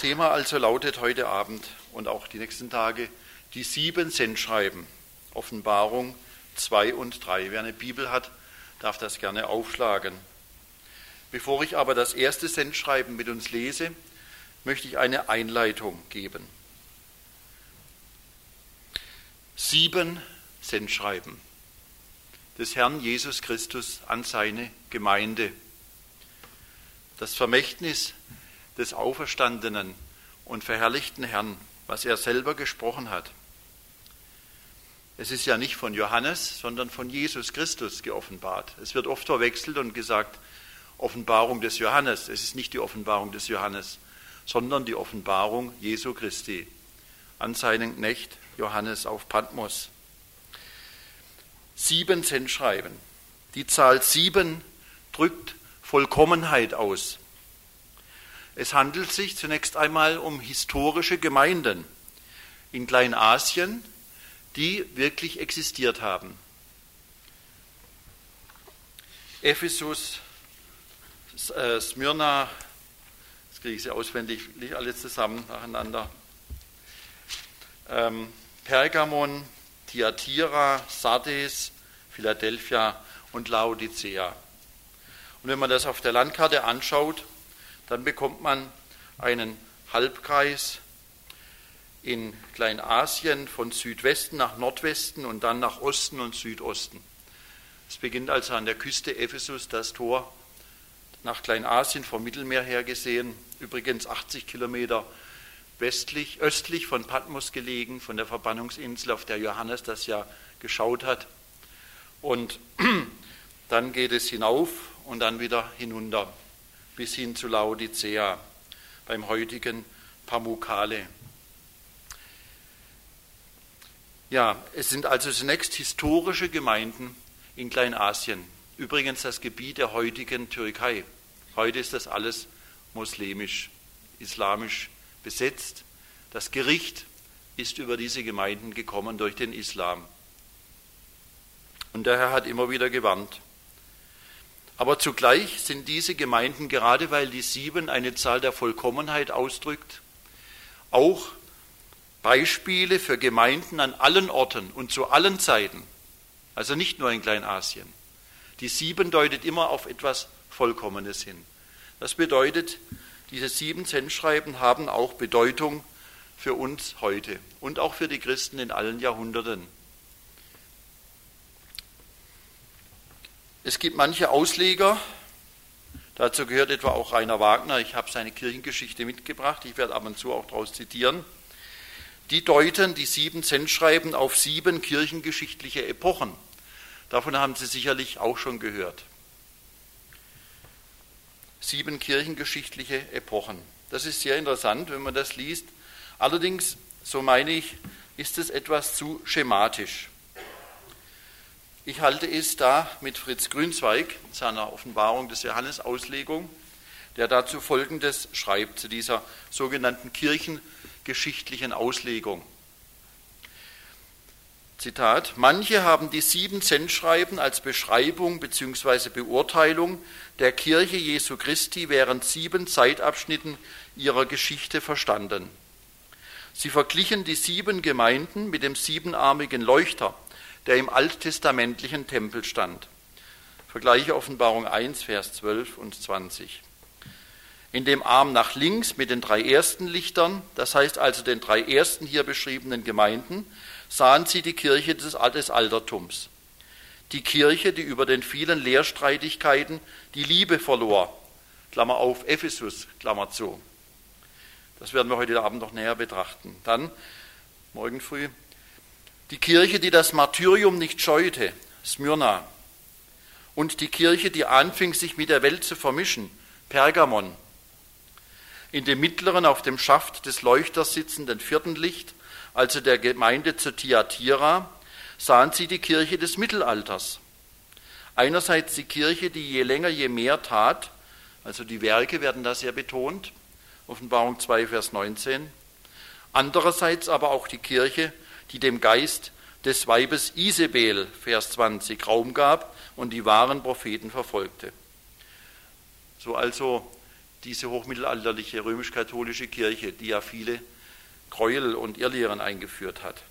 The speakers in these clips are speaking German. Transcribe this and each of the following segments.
Thema also lautet heute Abend und auch die nächsten Tage die 7 Sendschreiben, Offenbarung 2 und 3. Wer eine Bibel hat, darf das gerne aufschlagen. Bevor ich aber das erste Sendschreiben mit uns lese, möchte ich eine Einleitung geben. 7 Sendschreiben des Herrn Jesus Christus an seine Gemeinde. Das Vermächtnis des auferstandenen und verherrlichten Herrn, was er selber gesprochen hat. Es ist ja nicht von Johannes, sondern von Jesus Christus geoffenbart. Es wird oft verwechselt und gesagt, Offenbarung des Johannes. Es ist nicht die Offenbarung des Johannes, sondern die Offenbarung Jesu Christi an seinen Knecht Johannes auf Patmos. 7 Sendschreiben. Die Zahl 7 drückt Vollkommenheit aus. Es handelt sich zunächst einmal um historische Gemeinden in Kleinasien, die wirklich existiert haben. Ephesus, Smyrna, jetzt kriege ich sie auswendig, nicht alle zusammen nacheinander, Pergamon, Thyatira, Sardes, Philadelphia und Laodicea. Und wenn man das auf der Landkarte anschaut, dann bekommt man einen Halbkreis in Kleinasien von Südwesten nach Nordwesten und dann nach Osten und Südosten. Es beginnt also an der Küste Ephesus, das Tor nach Kleinasien vom Mittelmeer her gesehen, übrigens 80 Kilometer östlich von Patmos gelegen, von der Verbannungsinsel, auf der Johannes das ja geschaut hat. Und dann geht es hinauf und dann wieder hinunter bis hin zu Laodicea, beim heutigen Pamukkale. Ja, es sind also zunächst historische Gemeinden in Kleinasien. Übrigens das Gebiet der heutigen Türkei. Heute ist das alles muslimisch, islamisch besetzt. Das Gericht ist über diese Gemeinden gekommen durch den Islam. Und der Herr hat immer wieder gewarnt. Aber zugleich sind diese Gemeinden, gerade weil die 7 eine Zahl der Vollkommenheit ausdrückt, auch Beispiele für Gemeinden an allen Orten und zu allen Zeiten, also nicht nur in Kleinasien. Die 7 deutet immer auf etwas Vollkommenes hin. Das bedeutet, diese 7 Sendschreiben haben auch Bedeutung für uns heute und auch für die Christen in allen Jahrhunderten. Es gibt manche Ausleger, dazu gehört etwa auch Rainer Wagner, ich habe seine Kirchengeschichte mitgebracht, ich werde ab und zu auch daraus zitieren, die deuten die 7 Sendschreiben auf 7 kirchengeschichtliche Epochen. Davon haben Sie sicherlich auch schon gehört. 7 kirchengeschichtliche Epochen. Das ist sehr interessant, wenn man das liest. Allerdings, so meine ich, ist es etwas zu schematisch. Ich halte es da mit Fritz Grünzweig, seiner Offenbarung des Johannes Auslegung, der dazu Folgendes schreibt, zu dieser sogenannten kirchengeschichtlichen Auslegung. Zitat: Manche haben die 7 Sendschreiben als Beschreibung bzw. Beurteilung der Kirche Jesu Christi während 7 Zeitabschnitten ihrer Geschichte verstanden. Sie verglichen die 7 Gemeinden mit dem 7-armigen Leuchter, der im alttestamentlichen Tempel stand. Vergleiche Offenbarung 1, Vers 12 und 20. In dem Arm nach links mit den 3 ersten Lichtern, das heißt also den 3 ersten hier beschriebenen Gemeinden, sahen sie die Kirche des Altertums. Die Kirche, die über den vielen Lehrstreitigkeiten die Liebe verlor. Klammer auf, Ephesus, Klammer zu. Das werden wir heute Abend noch näher betrachten. Dann, morgen früh, die Kirche, die das Martyrium nicht scheute, Smyrna. Und die Kirche, die anfing, sich mit der Welt zu vermischen, Pergamon. In dem mittleren, auf dem Schaft des Leuchters sitzenden 4. Licht, also der Gemeinde zu Thyatira, sahen sie die Kirche des Mittelalters. Einerseits die Kirche, die je länger, je mehr tat, also die Werke werden da sehr betont, Offenbarung 2, Vers 19. Andererseits aber auch die Kirche, die dem Geist des Weibes Isabel, Vers 20, Raum gab und die wahren Propheten verfolgte. So also diese hochmittelalterliche römisch-katholische Kirche, die ja viele Gräuel und Irrlehren eingeführt hat.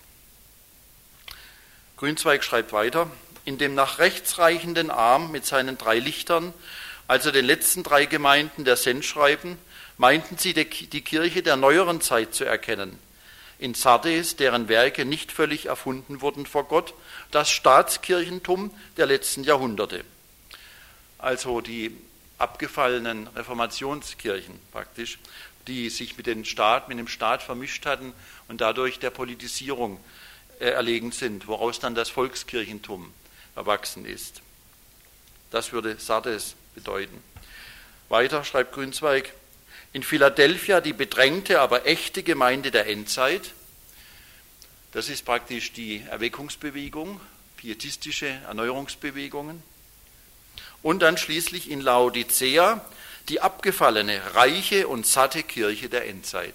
Grünzweig schreibt weiter: In dem nach rechts reichenden Arm mit seinen 3 Lichtern, also den letzten 3 Gemeinden der Sendschreiben, meinten sie die Kirche der neueren Zeit zu erkennen. In Sardes, deren Werke nicht völlig erfunden wurden vor Gott, das Staatskirchentum der letzten Jahrhunderte. Also die abgefallenen Reformationskirchen praktisch, die sich mit dem Staat vermischt hatten und dadurch der Politisierung erlegen sind, woraus dann das Volkskirchentum erwachsen ist. Das würde Sardes bedeuten. Weiter schreibt Grünzweig: In Philadelphia die bedrängte, aber echte Gemeinde der Endzeit. Das ist praktisch die Erweckungsbewegung, pietistische Erneuerungsbewegungen. Und dann schließlich in Laodicea die abgefallene, reiche und satte Kirche der Endzeit.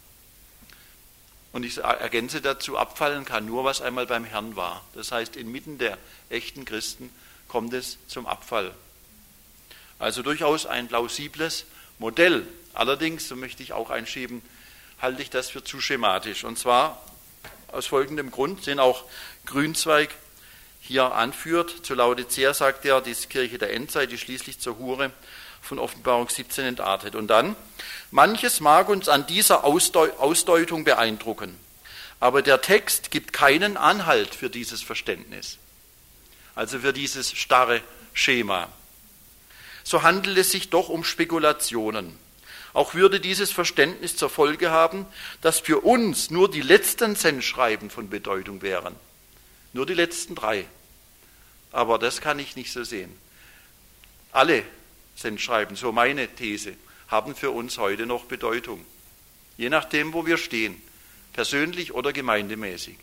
Und ich ergänze dazu, abfallen kann nur, was einmal beim Herrn war. Das heißt, inmitten der echten Christen kommt es zum Abfall. Also durchaus ein plausibles Modell. Allerdings, so möchte ich auch einschieben, halte ich das für zu schematisch. Und zwar aus folgendem Grund, den auch Grünzweig hier anführt. Zu Laodicea sagt er, die Kirche der Endzeit, die schließlich zur Hure von Offenbarung 17 entartet. Und dann: Manches mag uns an dieser Ausdeutung beeindrucken, aber der Text gibt keinen Anhalt für dieses Verständnis, also für dieses starre Schema. So handelt es sich doch um Spekulationen. Auch würde dieses Verständnis zur Folge haben, dass für uns nur die letzten Sendschreiben von Bedeutung wären. Nur die letzten 3. Aber das kann ich nicht so sehen. Alle Sendschreiben, so meine These, haben für uns heute noch Bedeutung. Je nachdem, wo wir stehen, persönlich oder gemeindemäßig.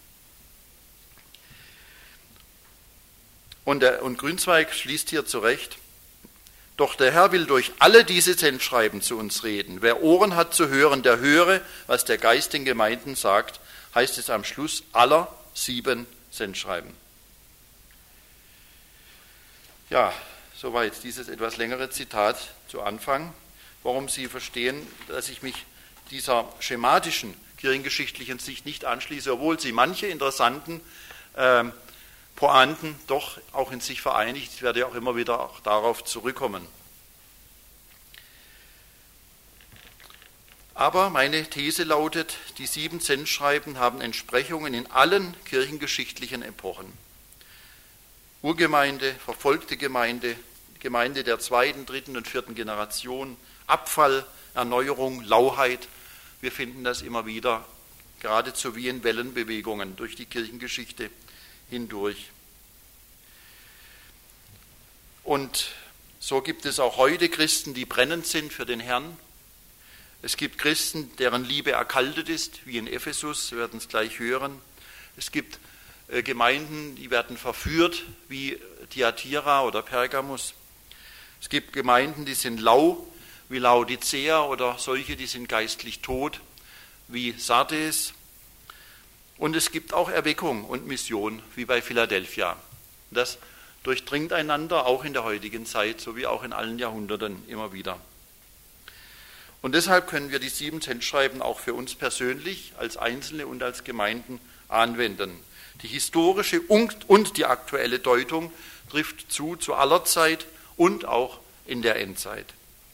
Und Grünzweig schließt hier zurecht: Doch der Herr will durch alle diese Sendschreiben zu uns reden. Wer Ohren hat zu hören, der höre, was der Geist den Gemeinden sagt, heißt es am Schluss aller 7 Sendschreiben. Ja, soweit dieses etwas längere Zitat zu Anfang. Warum Sie verstehen, dass ich mich dieser schematischen kirchengeschichtlichen Sicht nicht anschließe, obwohl sie manche interessanten Pointen doch auch in sich vereinigt. Ich werde auch immer wieder auch darauf zurückkommen. Aber meine These lautet, die 7 Sendschreiben haben Entsprechungen in allen kirchengeschichtlichen Epochen. Urgemeinde, verfolgte Gemeinde, Gemeinde der 2., 3. und 4. Generation, Abfall, Erneuerung, Lauheit. Wir finden das immer wieder, geradezu wie in Wellenbewegungen durch die Kirchengeschichte hindurch. Und so gibt es auch heute Christen, die brennend sind für den Herrn. Es gibt Christen, deren Liebe erkaltet ist, wie in Ephesus, wir werden es gleich hören. Es gibt Gemeinden, die werden verführt, wie Thyatira oder Pergamus. Es gibt Gemeinden, die sind lau, wie Laodicea, oder solche, die sind geistlich tot, wie Sardes. Und es gibt auch Erweckung und Mission, wie bei Philadelphia. Das durchdringt einander, auch in der heutigen Zeit, so wie auch in allen Jahrhunderten immer wieder. Und deshalb können wir die 7 Sendschreiben auch für uns persönlich, als Einzelne und als Gemeinden anwenden. Die historische und die aktuelle Deutung trifft zu aller Zeit und auch in der Endzeit.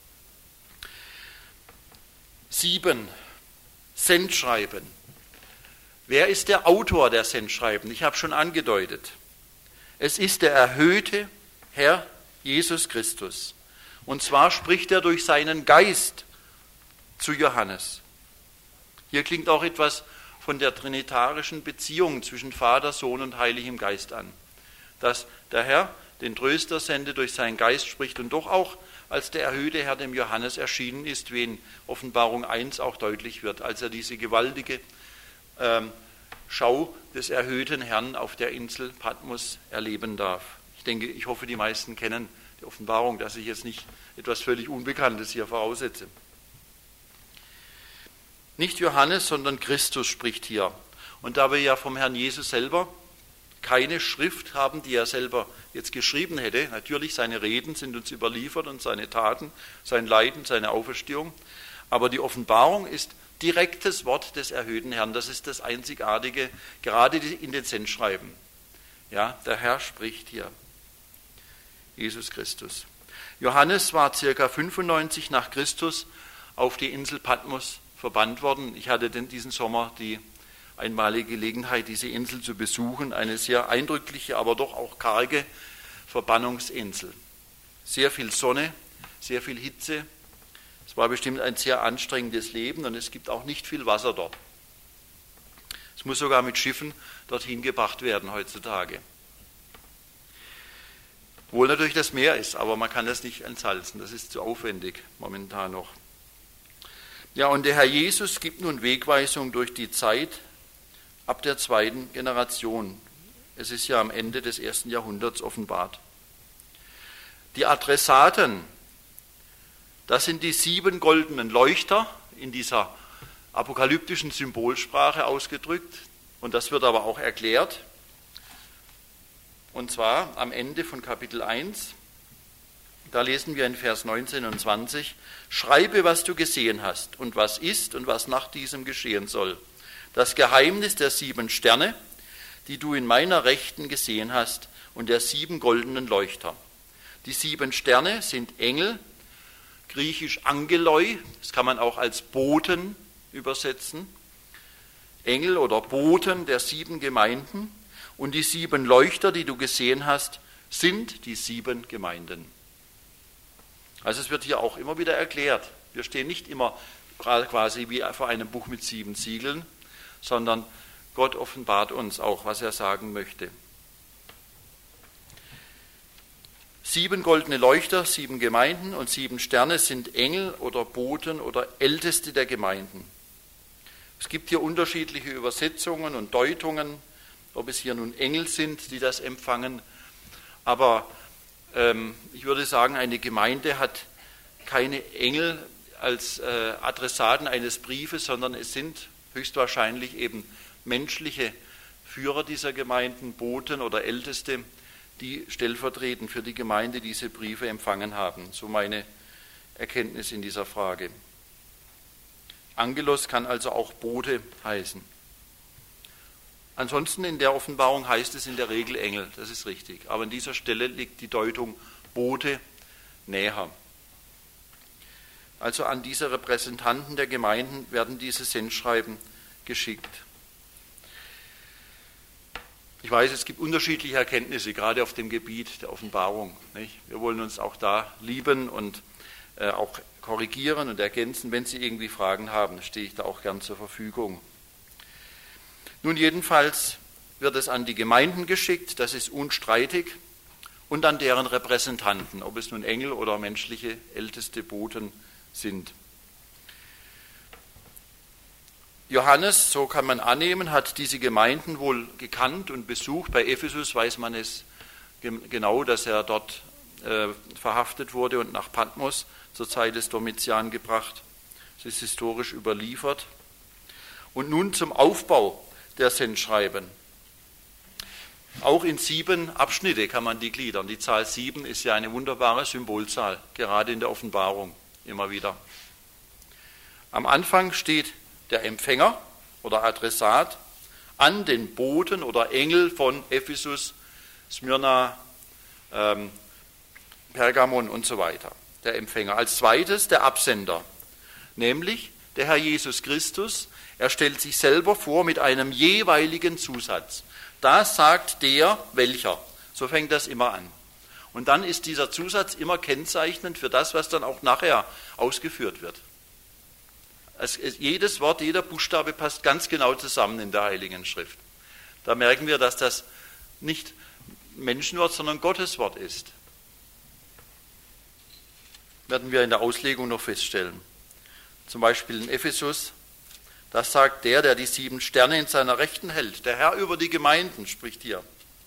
7 Sendschreiben. Wer ist der Autor der Sendschreiben? Ich habe schon angedeutet. Es ist der erhöhte Herr Jesus Christus. Und zwar spricht er durch seinen Geist zu Johannes. Hier klingt auch etwas von der trinitarischen Beziehung zwischen Vater, Sohn und Heiligem Geist an. Dass der Herr den Tröster sendet, durch seinen Geist spricht und doch auch als der erhöhte Herr dem Johannes erschienen ist, wie in Offenbarung 1 auch deutlich wird, als er diese gewaltige Schau des erhöhten Herrn auf der Insel Patmos erleben darf. Ich hoffe, die meisten kennen die Offenbarung, dass ich jetzt nicht etwas völlig Unbekanntes hier voraussetze. Nicht Johannes, sondern Christus spricht hier. Und da wir ja vom Herrn Jesus selber keine Schrift haben, die er selber jetzt geschrieben hätte. Natürlich, seine Reden sind uns überliefert und seine Taten, sein Leiden, seine Auferstehung. Aber die Offenbarung ist direktes Wort des erhöhten Herrn. Das ist das Einzigartige, gerade in den Sendschreiben. Ja, der Herr spricht hier. Jesus Christus. Johannes war ca. 95 nach Christus auf die Insel Patmos verbannt worden. Ich hatte diesen Sommer die einmalige Gelegenheit, diese Insel zu besuchen. Eine sehr eindrückliche, aber doch auch karge Verbannungsinsel. Sehr viel Sonne, sehr viel Hitze. Es war bestimmt ein sehr anstrengendes Leben und es gibt auch nicht viel Wasser dort. Es muss sogar mit Schiffen dorthin gebracht werden heutzutage. Obwohl natürlich das Meer ist, aber man kann das nicht entsalzen. Das ist zu aufwendig momentan noch. Ja, und der Herr Jesus gibt nun Wegweisung durch die Zeit ab der 2. Generation. Es ist ja am Ende des 1. Jahrhunderts offenbart. Die Adressaten, das sind die 7 goldenen Leuchter in dieser apokalyptischen Symbolsprache ausgedrückt. Und das wird aber auch erklärt. Und zwar am Ende von Kapitel 1. Da lesen wir in Vers 19 und 20, schreibe, was du gesehen hast und was ist und was nach diesem geschehen soll. Das Geheimnis der 7 Sterne, die du in meiner Rechten gesehen hast, und der 7 goldenen Leuchter. Die 7 Sterne sind Engel, griechisch Angeloi, das kann man auch als Boten übersetzen. Engel oder Boten der 7 Gemeinden. Und die 7 Leuchter, die du gesehen hast, sind die 7 Gemeinden. Also es wird hier auch immer wieder erklärt. Wir stehen nicht immer quasi wie vor einem Buch mit 7 Siegeln, sondern Gott offenbart uns auch, was er sagen möchte. 7 goldene Leuchter, 7 Gemeinden und 7 Sterne sind Engel oder Boten oder Älteste der Gemeinden. Es gibt hier unterschiedliche Übersetzungen und Deutungen, ob es hier nun Engel sind, die das empfangen. Aber ich würde sagen, eine Gemeinde hat keine Engel als Adressaten eines Briefes, sondern es sind höchstwahrscheinlich eben menschliche Führer dieser Gemeinden, Boten oder Älteste, die stellvertretend für die Gemeinde diese Briefe empfangen haben. So meine Erkenntnis in dieser Frage. Angelos kann also auch Bote heißen. Ansonsten in der Offenbarung heißt es in der Regel Engel, das ist richtig. Aber an dieser Stelle liegt die Deutung Bote näher. Also an diese Repräsentanten der Gemeinden werden diese Sendschreiben geschickt. Ich weiß, es gibt unterschiedliche Erkenntnisse, gerade auf dem Gebiet der Offenbarung. Nicht? Wir wollen uns auch da lieben und auch korrigieren und ergänzen. Wenn Sie irgendwie Fragen haben, stehe ich da auch gern zur Verfügung. Nun jedenfalls wird es an die Gemeinden geschickt, das ist unstreitig, und an deren Repräsentanten, ob es nun Engel oder menschliche älteste Boten sind. Johannes, so kann man annehmen, hat diese Gemeinden wohl gekannt und besucht. Bei Ephesus weiß man es genau, dass er dort verhaftet wurde und nach Patmos zur Zeit des Domitian gebracht. Es ist historisch überliefert. Und nun zum Aufbau der Sendschreiben. Auch in 7 Abschnitte kann man die gliedern. Die Zahl 7 ist ja eine wunderbare Symbolzahl, gerade in der Offenbarung immer wieder. Am Anfang steht der Empfänger oder Adressat an den Boten oder Engel von Ephesus, Smyrna, Pergamon und so weiter. Der Empfänger. Als zweites der Absender, nämlich der Herr Jesus Christus. Er stellt sich selber vor mit einem jeweiligen Zusatz. Da sagt der welcher. So fängt das immer an. Und dann ist dieser Zusatz immer kennzeichnend für das, was dann auch nachher ausgeführt wird. Jedes Wort, jeder Buchstabe passt ganz genau zusammen in der Heiligen Schrift. Da merken wir, dass das nicht Menschenwort, sondern Gottes Wort ist. Werden wir in der Auslegung noch feststellen. Zum Beispiel in Ephesus, das sagt der die 7 Sterne in seiner Rechten hält. Der Herr über die Gemeinden spricht hier.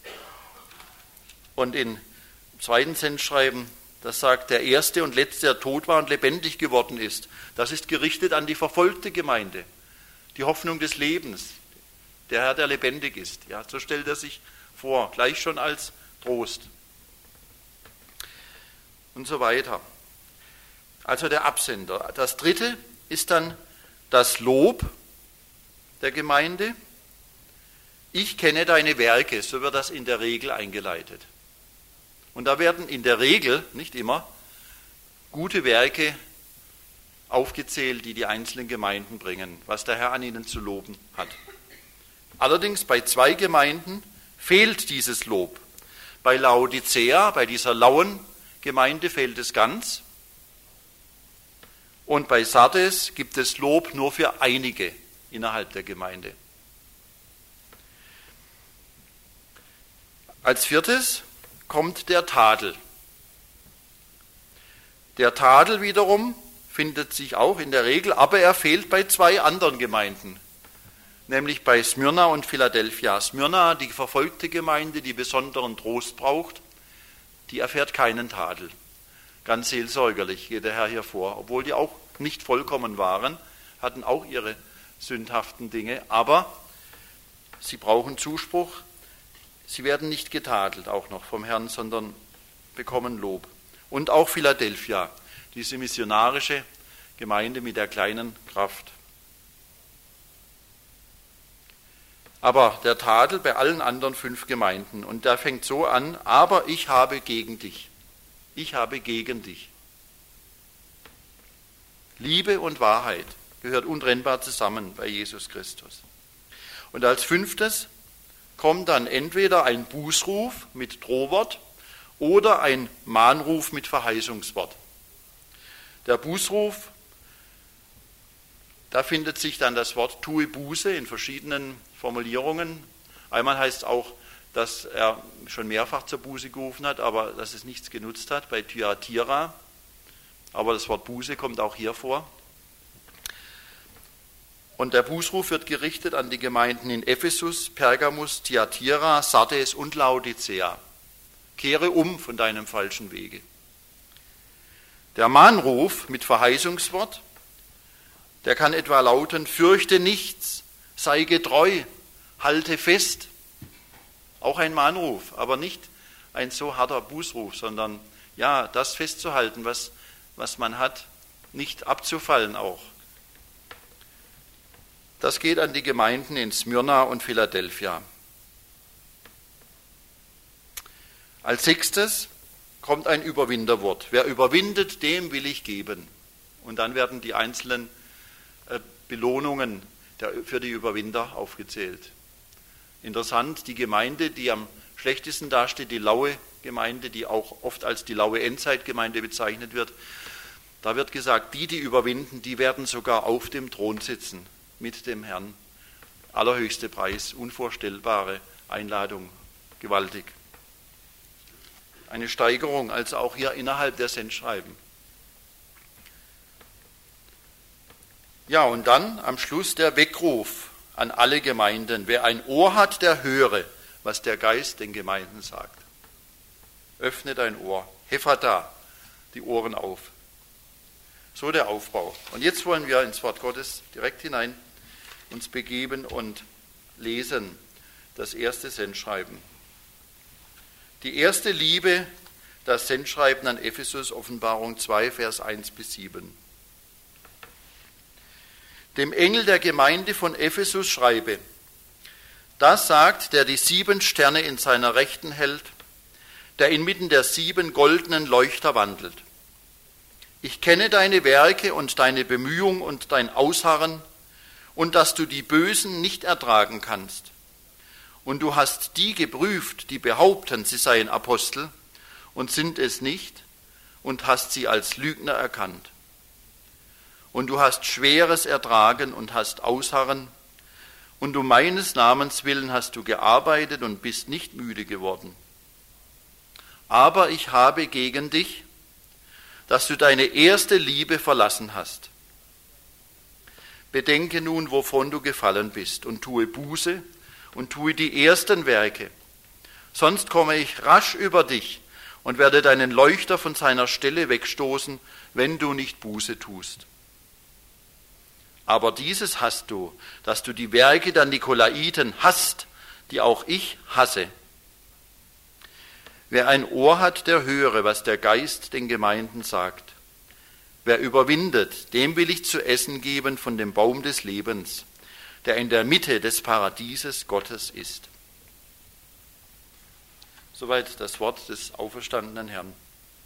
Und im 2. Sendschreiben, das sagt der Erste und Letzte, der tot war und lebendig geworden ist. Das ist gerichtet an die verfolgte Gemeinde. Die Hoffnung des Lebens. Der Herr, der lebendig ist. Ja, so stellt er sich vor, gleich schon als Trost. Und so weiter. Also der Absender. Das dritte ist dann das Lob der Gemeinde. Ich kenne deine Werke, so wird das in der Regel eingeleitet. Und da werden in der Regel, nicht immer, gute Werke aufgezählt, die die einzelnen Gemeinden bringen, was der Herr an ihnen zu loben hat. Allerdings bei 2 Gemeinden fehlt dieses Lob. Bei Laodicea, bei dieser lauen Gemeinde, fehlt es ganz. Und bei Sardes gibt es Lob nur für einige innerhalb der Gemeinde. Als viertes kommt der Tadel. Der Tadel wiederum findet sich auch in der Regel, aber er fehlt bei 2 anderen Gemeinden, nämlich bei Smyrna und Philadelphia. Smyrna, die verfolgte Gemeinde, die besonderen Trost braucht, die erfährt keinen Tadel. Ganz seelsorgerlich geht der Herr hier vor, obwohl die auch nicht vollkommen waren, hatten auch ihre sündhaften Dinge, aber sie brauchen Zuspruch. Sie werden nicht getadelt auch noch vom Herrn, sondern bekommen Lob. Und auch Philadelphia, diese missionarische Gemeinde mit der kleinen Kraft. Aber der Tadel bei allen anderen 5 Gemeinden. Und der fängt so an, aber ich habe gegen dich. Ich habe gegen dich. Liebe und Wahrheit gehört untrennbar zusammen bei Jesus Christus. Und als 5. kommt dann entweder ein Bußruf mit Drohwort oder ein Mahnruf mit Verheißungswort. Der Bußruf, da findet sich dann das Wort tue Buße in verschiedenen Formulierungen. Einmal heißt es auch, dass er schon mehrfach zur Buße gerufen hat, aber dass es nichts genutzt hat, bei Thyatira. Aber das Wort Buße kommt auch hier vor. Und der Bußruf wird gerichtet an die Gemeinden in Ephesus, Pergamus, Thyatira, Sardes und Laodicea. Kehre um von deinem falschen Wege. Der Mahnruf mit Verheißungswort, der kann etwa lauten, fürchte nichts, sei getreu, halte fest. Auch ein Mahnruf, aber nicht ein so harter Bußruf, sondern ja, das festzuhalten, was man hat, nicht abzufallen auch. Das geht an die Gemeinden in Smyrna und Philadelphia. Als 6. kommt ein Überwinderwort. Wer überwindet, dem will ich geben. Und dann werden die einzelnen Belohnungen für die Überwinder aufgezählt. Interessant, die Gemeinde, die am schlechtesten dasteht, die laue Gemeinde, die auch oft als die laue Endzeitgemeinde bezeichnet wird, da wird gesagt, die überwinden, die werden sogar auf dem Thron sitzen mit dem Herrn. Allerhöchste Preis, unvorstellbare Einladung, gewaltig. Eine Steigerung, also auch hier innerhalb der Sendschreiben. Ja, und dann am Schluss der Weckruf an alle Gemeinden. Wer ein Ohr hat, der höre, was der Geist den Gemeinden sagt. Öffne dein Ohr. Hephata, die Ohren auf. So der Aufbau. Und jetzt wollen wir ins Wort Gottes direkt hinein uns begeben und lesen das erste Sendschreiben. Die erste Liebe, das Sendschreiben an Ephesus, Offenbarung 2, Vers 1 bis 7. Dem Engel der Gemeinde von Ephesus schreibe, das sagt, der die 7 Sterne in seiner Rechten hält, der inmitten der 7 goldenen Leuchter wandelt. Ich kenne deine Werke und deine Bemühung und dein Ausharren und dass du die Bösen nicht ertragen kannst. Und du hast die geprüft, die behaupten, sie seien Apostel und sind es nicht, und hast sie als Lügner erkannt. Und du hast Schweres ertragen und hast Ausharren, und um meines Namens willen hast du gearbeitet und bist nicht müde geworden. Aber ich habe gegen dich, dass du deine erste Liebe verlassen hast. Bedenke nun, wovon du gefallen bist, und tue Buße und tue die ersten Werke. Sonst komme ich rasch über dich und werde deinen Leuchter von seiner Stelle wegstoßen, wenn du nicht Buße tust. Aber dieses hast du, dass du die Werke der Nikolaiten hasst, die auch ich hasse. Wer ein Ohr hat, der höre, was der Geist den Gemeinden sagt. Wer überwindet, dem will ich zu essen geben von dem Baum des Lebens, der in der Mitte des Paradieses Gottes ist. Soweit das Wort des auferstandenen Herrn.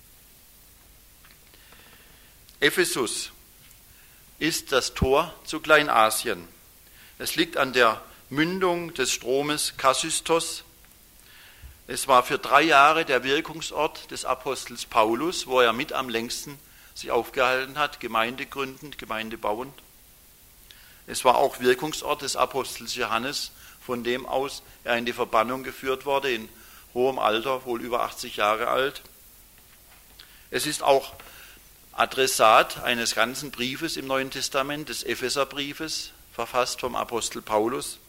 Ephesus ist das Tor zu Kleinasien. Es liegt an der Mündung des Stromes Kasystos. Es war für 3 Jahre der Wirkungsort des Apostels Paulus, wo er mit am längsten sich aufgehalten hat, Gemeinde gründend, Gemeinde bauend. Es war auch Wirkungsort des Apostels Johannes, von dem aus er in die Verbannung geführt wurde, in hohem Alter, wohl über 80 Jahre alt. Es ist auch Adressat eines ganzen Briefes im Neuen Testament, des Epheserbriefes, verfasst vom Apostel Paulus.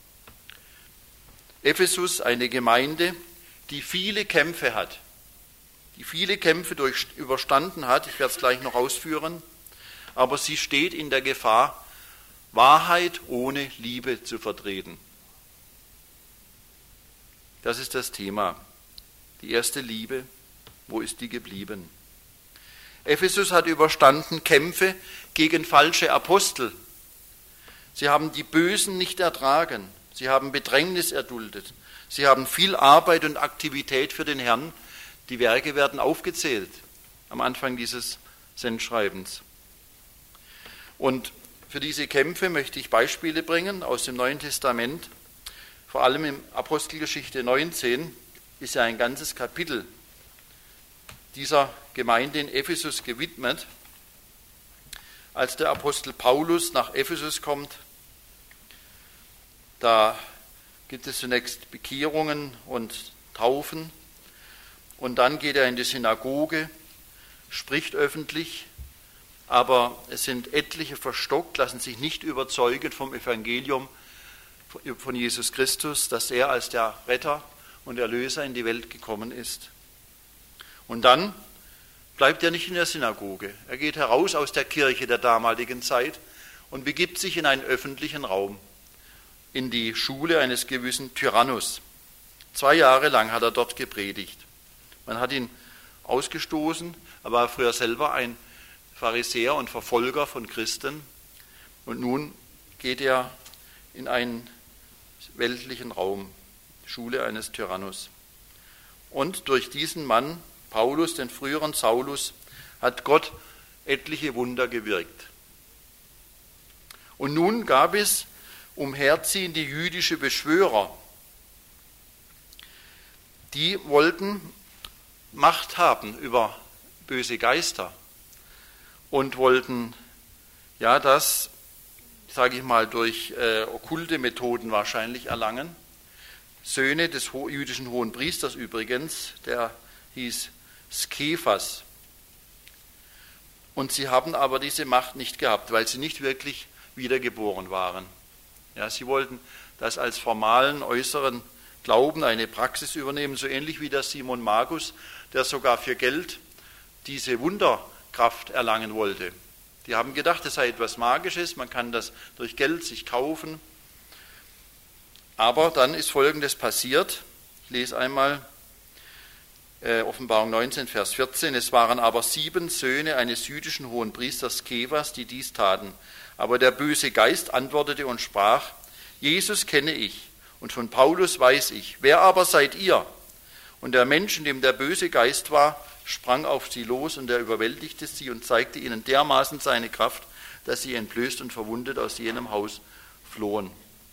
Ephesus, eine Gemeinde, die viele Kämpfe hat, die viele Kämpfe überstanden hat, ich werde es gleich noch ausführen, aber sie steht in der Gefahr, Wahrheit ohne Liebe zu vertreten. Das ist das Thema. Die erste Liebe, wo ist die geblieben? Ephesus hat überstanden Kämpfe gegen falsche Apostel. Sie haben die Bösen nicht ertragen. Sie haben Bedrängnis erduldet. Sie haben viel Arbeit und Aktivität für den Herrn. Die Werke werden aufgezählt am Anfang dieses Sendschreibens. Und für diese Kämpfe möchte ich Beispiele bringen aus dem Neuen Testament. Vor allem in Apostelgeschichte 19 ist ja ein ganzes Kapitel dieser Gemeinde in Ephesus gewidmet. Als der Apostel Paulus nach Ephesus kommt, da gibt es zunächst Bekehrungen und Taufen und dann geht er in die Synagoge, spricht öffentlich, aber es sind etliche verstockt, lassen sich nicht überzeugen vom Evangelium von Jesus Christus, dass er als der Retter und Erlöser in die Welt gekommen ist. Und dann bleibt er nicht in der Synagoge. Er geht heraus aus der Kirche der damaligen Zeit und begibt sich in einen öffentlichen Raum, in die Schule eines gewissen Tyrannus. 2 Jahre lang hat er dort gepredigt. Man hat ihn ausgestoßen, er war früher selber ein Pharisäer und Verfolger von Christen. Und nun geht er in einen weltlichen Raum, Schule eines Tyrannus. Und durch diesen Mann, Paulus, den früheren Saulus, hat Gott etliche Wunder gewirkt. Und nun gab es umherziehende jüdische Beschwörer, die wollten Macht haben über böse Geister und wollten das, sage ich mal, durch okkulte Methoden wahrscheinlich erlangen. Söhne des jüdischen Hohenpriesters übrigens, der hieß Skephas. Und sie haben aber diese Macht nicht gehabt, weil sie nicht wirklich wiedergeboren waren. Ja, sie wollten das als formalen, äußeren Glauben, eine Praxis übernehmen, so ähnlich wie der Simon Magus, der sogar für Geld diese Wunderkraft erlangen wollte. Die haben gedacht, es sei etwas Magisches, man kann das durch Geld sich kaufen. Aber dann ist Folgendes passiert. Ich lese einmal Offenbarung 19, Vers 14. Es waren aber 7 Söhne eines jüdischen Hohenpriesters Skephas, die dies taten. Aber der böse Geist antwortete und sprach: Jesus kenne ich und von Paulus weiß ich. Wer aber seid ihr? Und der Mensch, in dem der böse Geist war, sprang auf sie los und er überwältigte sie und zeigte ihnen dermaßen seine Kraft, dass sie entblößt und verwundet aus jenem Haus flohen.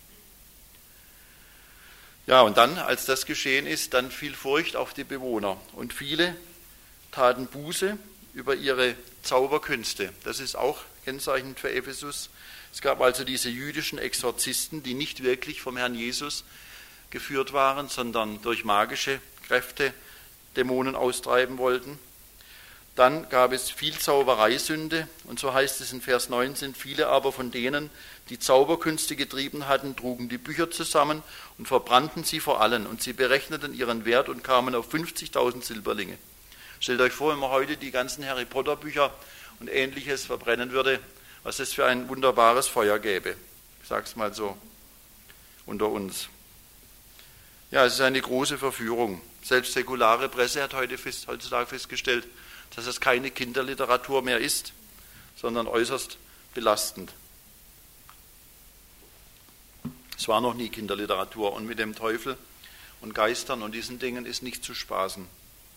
Ja, und dann, als das geschehen ist, dann fiel Furcht auf die Bewohner und viele taten Buße über ihre Zauberkünste. Das ist auch kennzeichnend für Ephesus. Es gab also diese jüdischen Exorzisten, die nicht wirklich vom Herrn Jesus geführt waren, sondern durch magische Kräfte Dämonen austreiben wollten. Dann gab es viel Zaubereisünde und so heißt es in Vers 19, viele aber von denen, die Zauberkünste getrieben hatten, trugen die Bücher zusammen und verbrannten sie vor allen und sie berechneten ihren Wert und kamen auf 50.000 Silberlinge. Stellt euch vor, wenn man heute die ganzen Harry Potter Bücher und Ähnliches verbrennen würde, was es für ein wunderbares Feuer gäbe. Ich sage es mal so unter uns. Ja, es ist eine große Verführung. Selbst säkulare Presse hat heutzutage festgestellt, dass es keine Kinderliteratur mehr ist, sondern äußerst belastend. Es war noch nie Kinderliteratur und mit dem Teufel und Geistern und diesen Dingen ist nicht zu spaßen.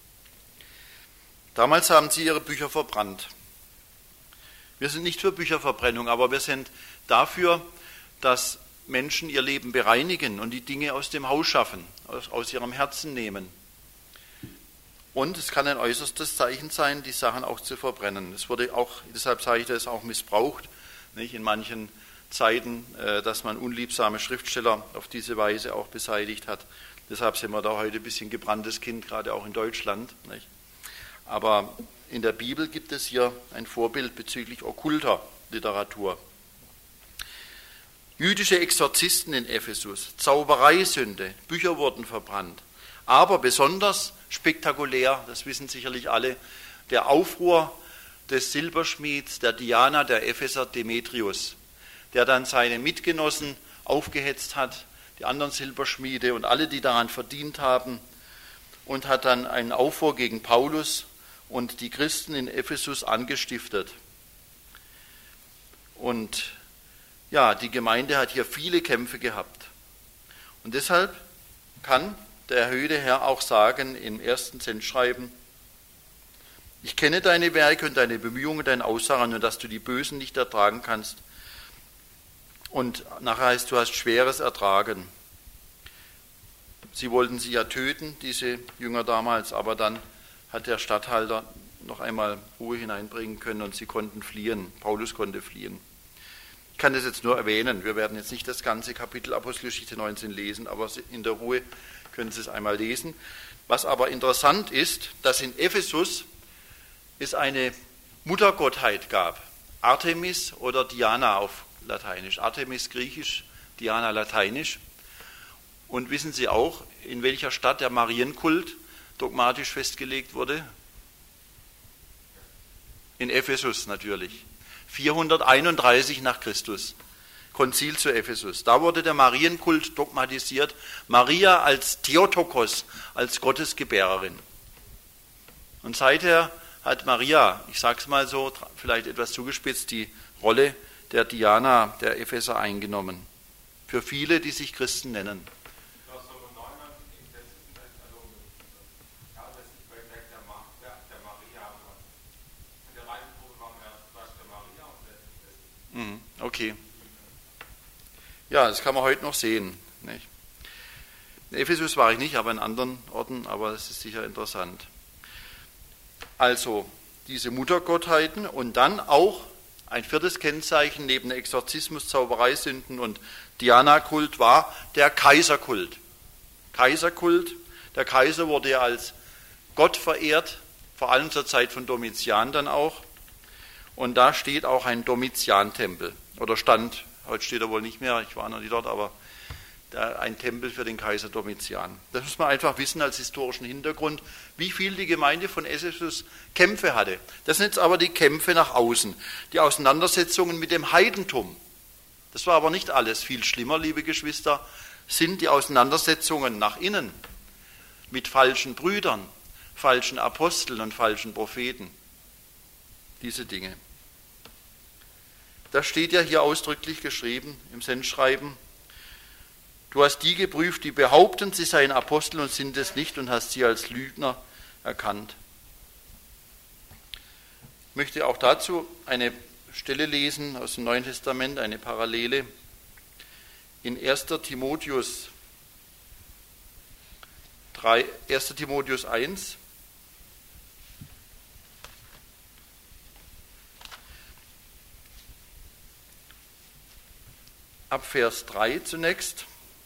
Damals haben sie ihre Bücher verbrannt. Wir sind nicht für Bücherverbrennung, aber wir sind dafür, dass Menschen ihr Leben bereinigen und die Dinge aus dem Haus schaffen, aus ihrem Herzen nehmen. Und es kann ein äußerstes Zeichen sein, die Sachen auch zu verbrennen. Es wurde auch, deshalb sage ich das, auch missbraucht, nicht, in manchen Zeiten, dass man unliebsame Schriftsteller auf diese Weise auch beseitigt hat. Deshalb sind wir da heute ein bisschen gebranntes Kind, gerade auch in Deutschland. Nicht? Aber in der Bibel gibt es hier ein Vorbild bezüglich okkulter Literatur. Jüdische Exorzisten in Ephesus, Zaubereisünde, Bücher wurden verbrannt. Aber besonders spektakulär, das wissen sicherlich alle, der Aufruhr des Silberschmieds, der Diana, der Epheser Demetrius, der dann seine Mitgenossen aufgehetzt hat, die anderen Silberschmiede und alle, die daran verdient haben, und hat dann einen Aufruhr gegen Paulus und die Christen in Ephesus angestiftet. Und ja, die Gemeinde hat hier viele Kämpfe gehabt. Und deshalb kann der erhöhte Herr auch sagen im 1. Sendschreiben: Ich kenne deine Werke und deine Bemühungen, dein Ausharren und dass du die Bösen nicht ertragen kannst. Und nachher heißt, du hast Schweres ertragen. Sie wollten sie ja töten, diese Jünger damals, aber dann hat der Statthalter noch einmal Ruhe hineinbringen können und sie konnten fliehen. Paulus konnte fliehen. Ich kann das jetzt nur erwähnen. Wir werden jetzt nicht das ganze Kapitel Apostelgeschichte 19 lesen, aber in der Ruhe können Sie es einmal lesen. Was aber interessant ist, dass in Ephesus es eine Muttergottheit gab. Artemis oder Diana auf Lateinisch. Artemis griechisch, Diana lateinisch. Und wissen Sie auch, in welcher Stadt der Marienkult dogmatisch festgelegt wurde? In Ephesus natürlich. 431 nach Christus. Konzil zu Ephesus. Da wurde der Marienkult dogmatisiert. Maria als Theotokos, als Gottesgebärerin. Und seither hat Maria, ich sage es mal so, vielleicht etwas zugespitzt, die Rolle der Diana, der Epheser eingenommen. Für viele, die sich Christen nennen. Okay. Ja, das kann man heute noch sehen. Nicht? In Ephesus war ich nicht, aber in anderen Orten, aber es ist sicher interessant. Also diese Muttergottheiten und dann auch ein viertes Kennzeichen neben Exorzismus, Zaubereisünden und Diana-Kult war der Kaiserkult. Kaiserkult, der Kaiser wurde ja als Gott verehrt, vor allem zur Zeit von Domitian dann auch. Und da steht auch ein Domitian-Tempel, oder stand, heute steht er wohl nicht mehr, ich war noch nie dort, aber ein Tempel für den Kaiser Domitian. Das muss man einfach wissen als historischen Hintergrund, wie viel die Gemeinde von Ephesus Kämpfe hatte. Das sind jetzt aber die Kämpfe nach außen, die Auseinandersetzungen mit dem Heidentum. Das war aber nicht alles. Viel schlimmer, liebe Geschwister, sind die Auseinandersetzungen nach innen mit falschen Brüdern, falschen Aposteln und falschen Propheten. Diese Dinge. Das steht ja hier ausdrücklich geschrieben im Sendschreiben. Du hast die geprüft, die behaupten, sie seien Apostel und sind es nicht und hast sie als Lügner erkannt. Ich möchte auch dazu eine Stelle lesen aus dem Neuen Testament, eine Parallele in 1. Timotheus 1. Ab Vers 3 zunächst.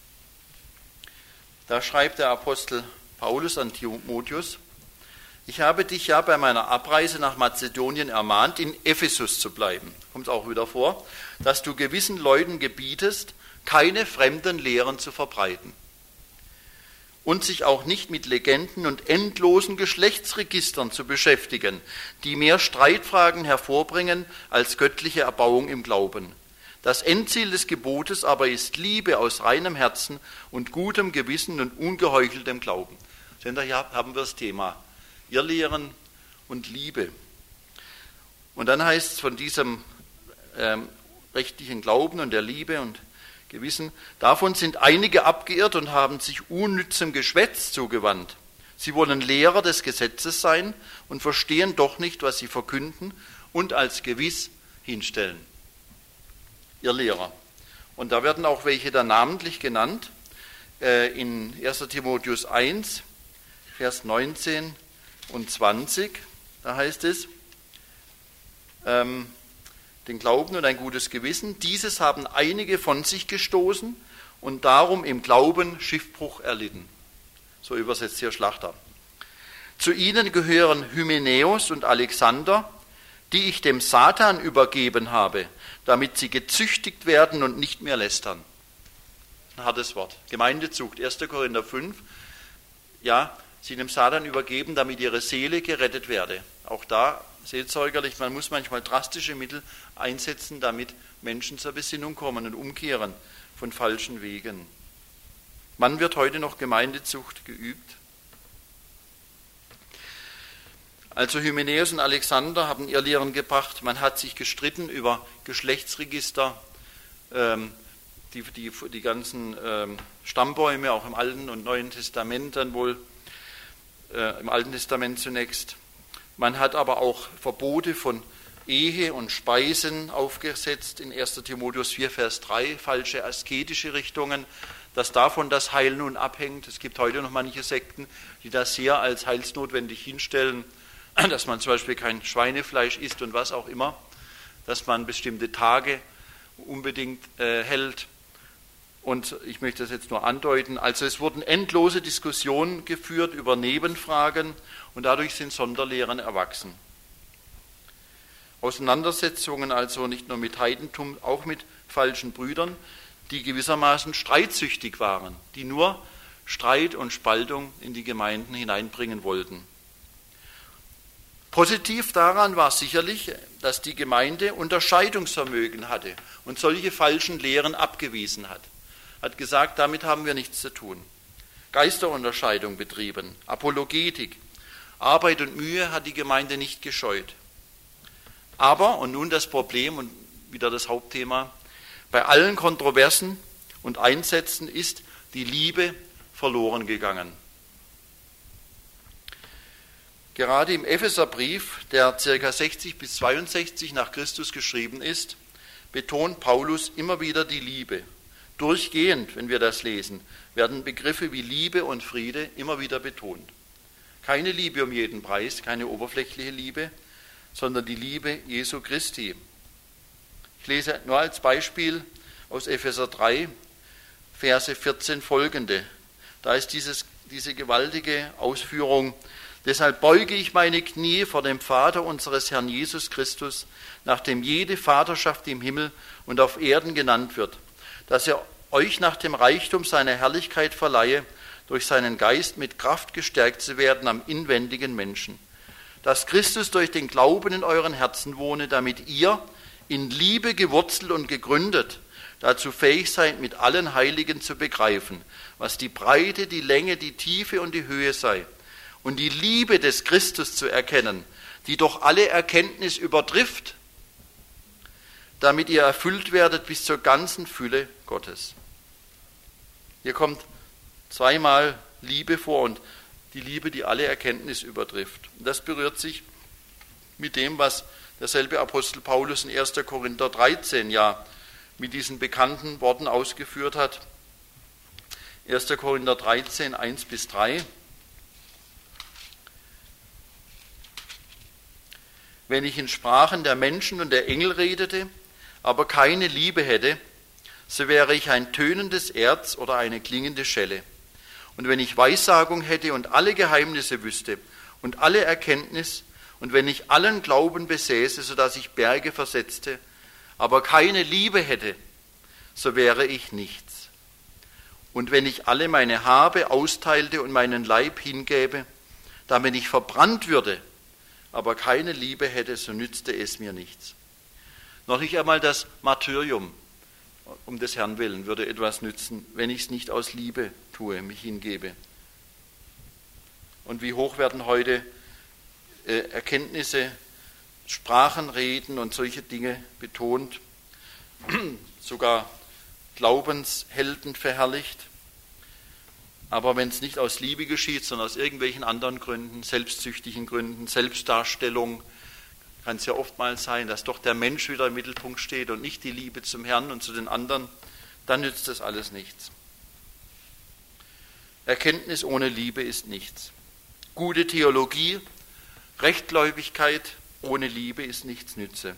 Da schreibt der Apostel Paulus an Timotheus: Ich habe dich ja bei meiner Abreise nach Mazedonien ermahnt, in Ephesus zu bleiben. Kommt auch wieder vor, dass du gewissen Leuten gebietest, keine fremden Lehren zu verbreiten und sich auch nicht mit Legenden und endlosen Geschlechtsregistern zu beschäftigen, die mehr Streitfragen hervorbringen als göttliche Erbauung im Glauben. Das Endziel des Gebotes aber ist Liebe aus reinem Herzen und gutem Gewissen und ungeheucheltem Glauben. Denn da haben wir das Thema Irrlehren und Liebe. Und dann heißt es von diesem rechtlichen Glauben und der Liebe und Gewissen, davon sind einige abgeirrt und haben sich unnützem Geschwätz zugewandt. Sie wollen Lehrer des Gesetzes sein und verstehen doch nicht, was sie verkünden und als gewiss hinstellen. Irrlehrer. Und da werden auch welche da namentlich genannt. In 1. Timotheus 1, Vers 19 und 20, da heißt es, den Glauben und ein gutes Gewissen, dieses haben einige von sich gestoßen und darum im Glauben Schiffbruch erlitten. So übersetzt hier Schlachter. Zu ihnen gehören Hymenäus und Alexander, die ich dem Satan übergeben habe, damit sie gezüchtigt werden und nicht mehr lästern. Ein hartes Wort. Gemeindezucht, 1. Korinther 5. Ja, sie dem Satan übergeben, damit ihre Seele gerettet werde. Auch da seelsorgerlich, man muss manchmal drastische Mittel einsetzen, damit Menschen zur Besinnung kommen und umkehren von falschen Wegen. Wann wird heute noch Gemeindezucht geübt? Also Hymenäus und Alexander haben Irrlehren gebracht. Man hat sich gestritten über Geschlechtsregister, die ganzen Stammbäume, auch im Alten und Neuen Testament dann wohl, im Alten Testament zunächst. Man hat aber auch Verbote von Ehe und Speisen aufgesetzt in 1. Timotheus 4, Vers 3, falsche asketische Richtungen, dass davon das Heil nun abhängt. Es gibt heute noch manche Sekten, die das sehr als heilsnotwendig hinstellen, dass man zum Beispiel kein Schweinefleisch isst und was auch immer, dass man bestimmte Tage unbedingt hält. Und ich möchte das jetzt nur andeuten. Also es wurden endlose Diskussionen geführt über Nebenfragen und dadurch sind Sonderlehren erwachsen. Auseinandersetzungen also nicht nur mit Heidentum, auch mit falschen Brüdern, die gewissermaßen streitsüchtig waren, die nur Streit und Spaltung in die Gemeinden hineinbringen wollten. Positiv daran war sicherlich, dass die Gemeinde Unterscheidungsvermögen hatte und solche falschen Lehren abgewiesen hat. Hat gesagt, damit haben wir nichts zu tun. Geisterunterscheidung betrieben, Apologetik, Arbeit und Mühe hat die Gemeinde nicht gescheut. Aber, und nun das Problem und wieder das Hauptthema, bei allen Kontroversen und Einsätzen ist die Liebe verloren gegangen. Gerade im Epheserbrief, der ca. 60 bis 62 nach Christus geschrieben ist, betont Paulus immer wieder die Liebe. Durchgehend, wenn wir das lesen, werden Begriffe wie Liebe und Friede immer wieder betont. Keine Liebe um jeden Preis, keine oberflächliche Liebe, sondern die Liebe Jesu Christi. Ich lese nur als Beispiel aus Epheser 3, Verse 14 folgende. Da ist diese gewaltige Ausführung: Deshalb beuge ich meine Knie vor dem Vater unseres Herrn Jesus Christus, nach dem jede Vaterschaft im Himmel und auf Erden genannt wird, dass er euch nach dem Reichtum seiner Herrlichkeit verleihe, durch seinen Geist mit Kraft gestärkt zu werden am inwendigen Menschen. Dass Christus durch den Glauben in euren Herzen wohne, damit ihr, in Liebe gewurzelt und gegründet, dazu fähig seid, mit allen Heiligen zu begreifen, was die Breite, die Länge, die Tiefe und die Höhe sei, und die Liebe des Christus zu erkennen, die doch alle Erkenntnis übertrifft, damit ihr erfüllt werdet bis zur ganzen Fülle Gottes. Hier kommt zweimal Liebe vor und die Liebe, die alle Erkenntnis übertrifft. Und das berührt sich mit dem, was derselbe Apostel Paulus in 1. Korinther 13 ja mit diesen bekannten Worten ausgeführt hat. 1. Korinther 13, 1 bis 3. Wenn ich in Sprachen der Menschen und der Engel redete, aber keine Liebe hätte, so wäre ich ein tönendes Erz oder eine klingende Schelle. Und wenn ich Weissagung hätte und alle Geheimnisse wüsste und alle Erkenntnis, und wenn ich allen Glauben besäße, sodass ich Berge versetzte, aber keine Liebe hätte, so wäre ich nichts. Und wenn ich alle meine Habe austeilte und meinen Leib hingäbe, damit ich verbrannt würde, aber keine Liebe hätte, so nützte es mir nichts. Noch nicht einmal das Martyrium um des Herrn willen würde etwas nützen, wenn ich es nicht aus Liebe tue, mich hingebe. Und wie hoch werden heute Erkenntnisse, Sprachenreden und solche Dinge betont, sogar Glaubenshelden verherrlicht. Aber wenn es nicht aus Liebe geschieht, sondern aus irgendwelchen anderen Gründen, selbstsüchtigen Gründen, Selbstdarstellung, kann es ja oftmals sein, dass doch der Mensch wieder im Mittelpunkt steht und nicht die Liebe zum Herrn und zu den anderen, dann nützt das alles nichts. Erkenntnis ohne Liebe ist nichts. Gute Theologie, Rechtgläubigkeit ohne Liebe ist nichts nütze.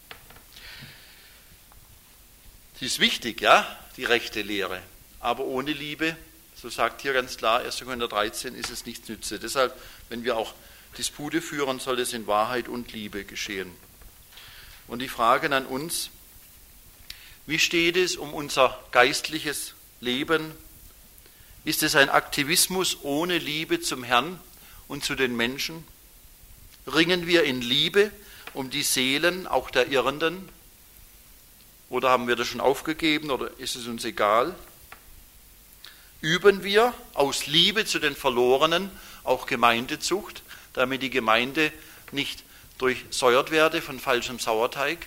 Sie ist wichtig, ja, die rechte Lehre, aber ohne Liebe, so sagt hier ganz klar 1. Korinther 13, ist es nichts nütze. Deshalb, wenn wir auch Dispute führen, soll es in Wahrheit und Liebe geschehen. Und die Frage an uns, wie steht es um unser geistliches Leben? Ist es ein Aktivismus ohne Liebe zum Herrn und zu den Menschen? Ringen wir in Liebe um die Seelen auch der Irrenden? Oder haben wir das schon aufgegeben oder ist es uns egal? Üben wir aus Liebe zu den Verlorenen auch Gemeindezucht, damit die Gemeinde nicht durchsäuert werde von falschem Sauerteig?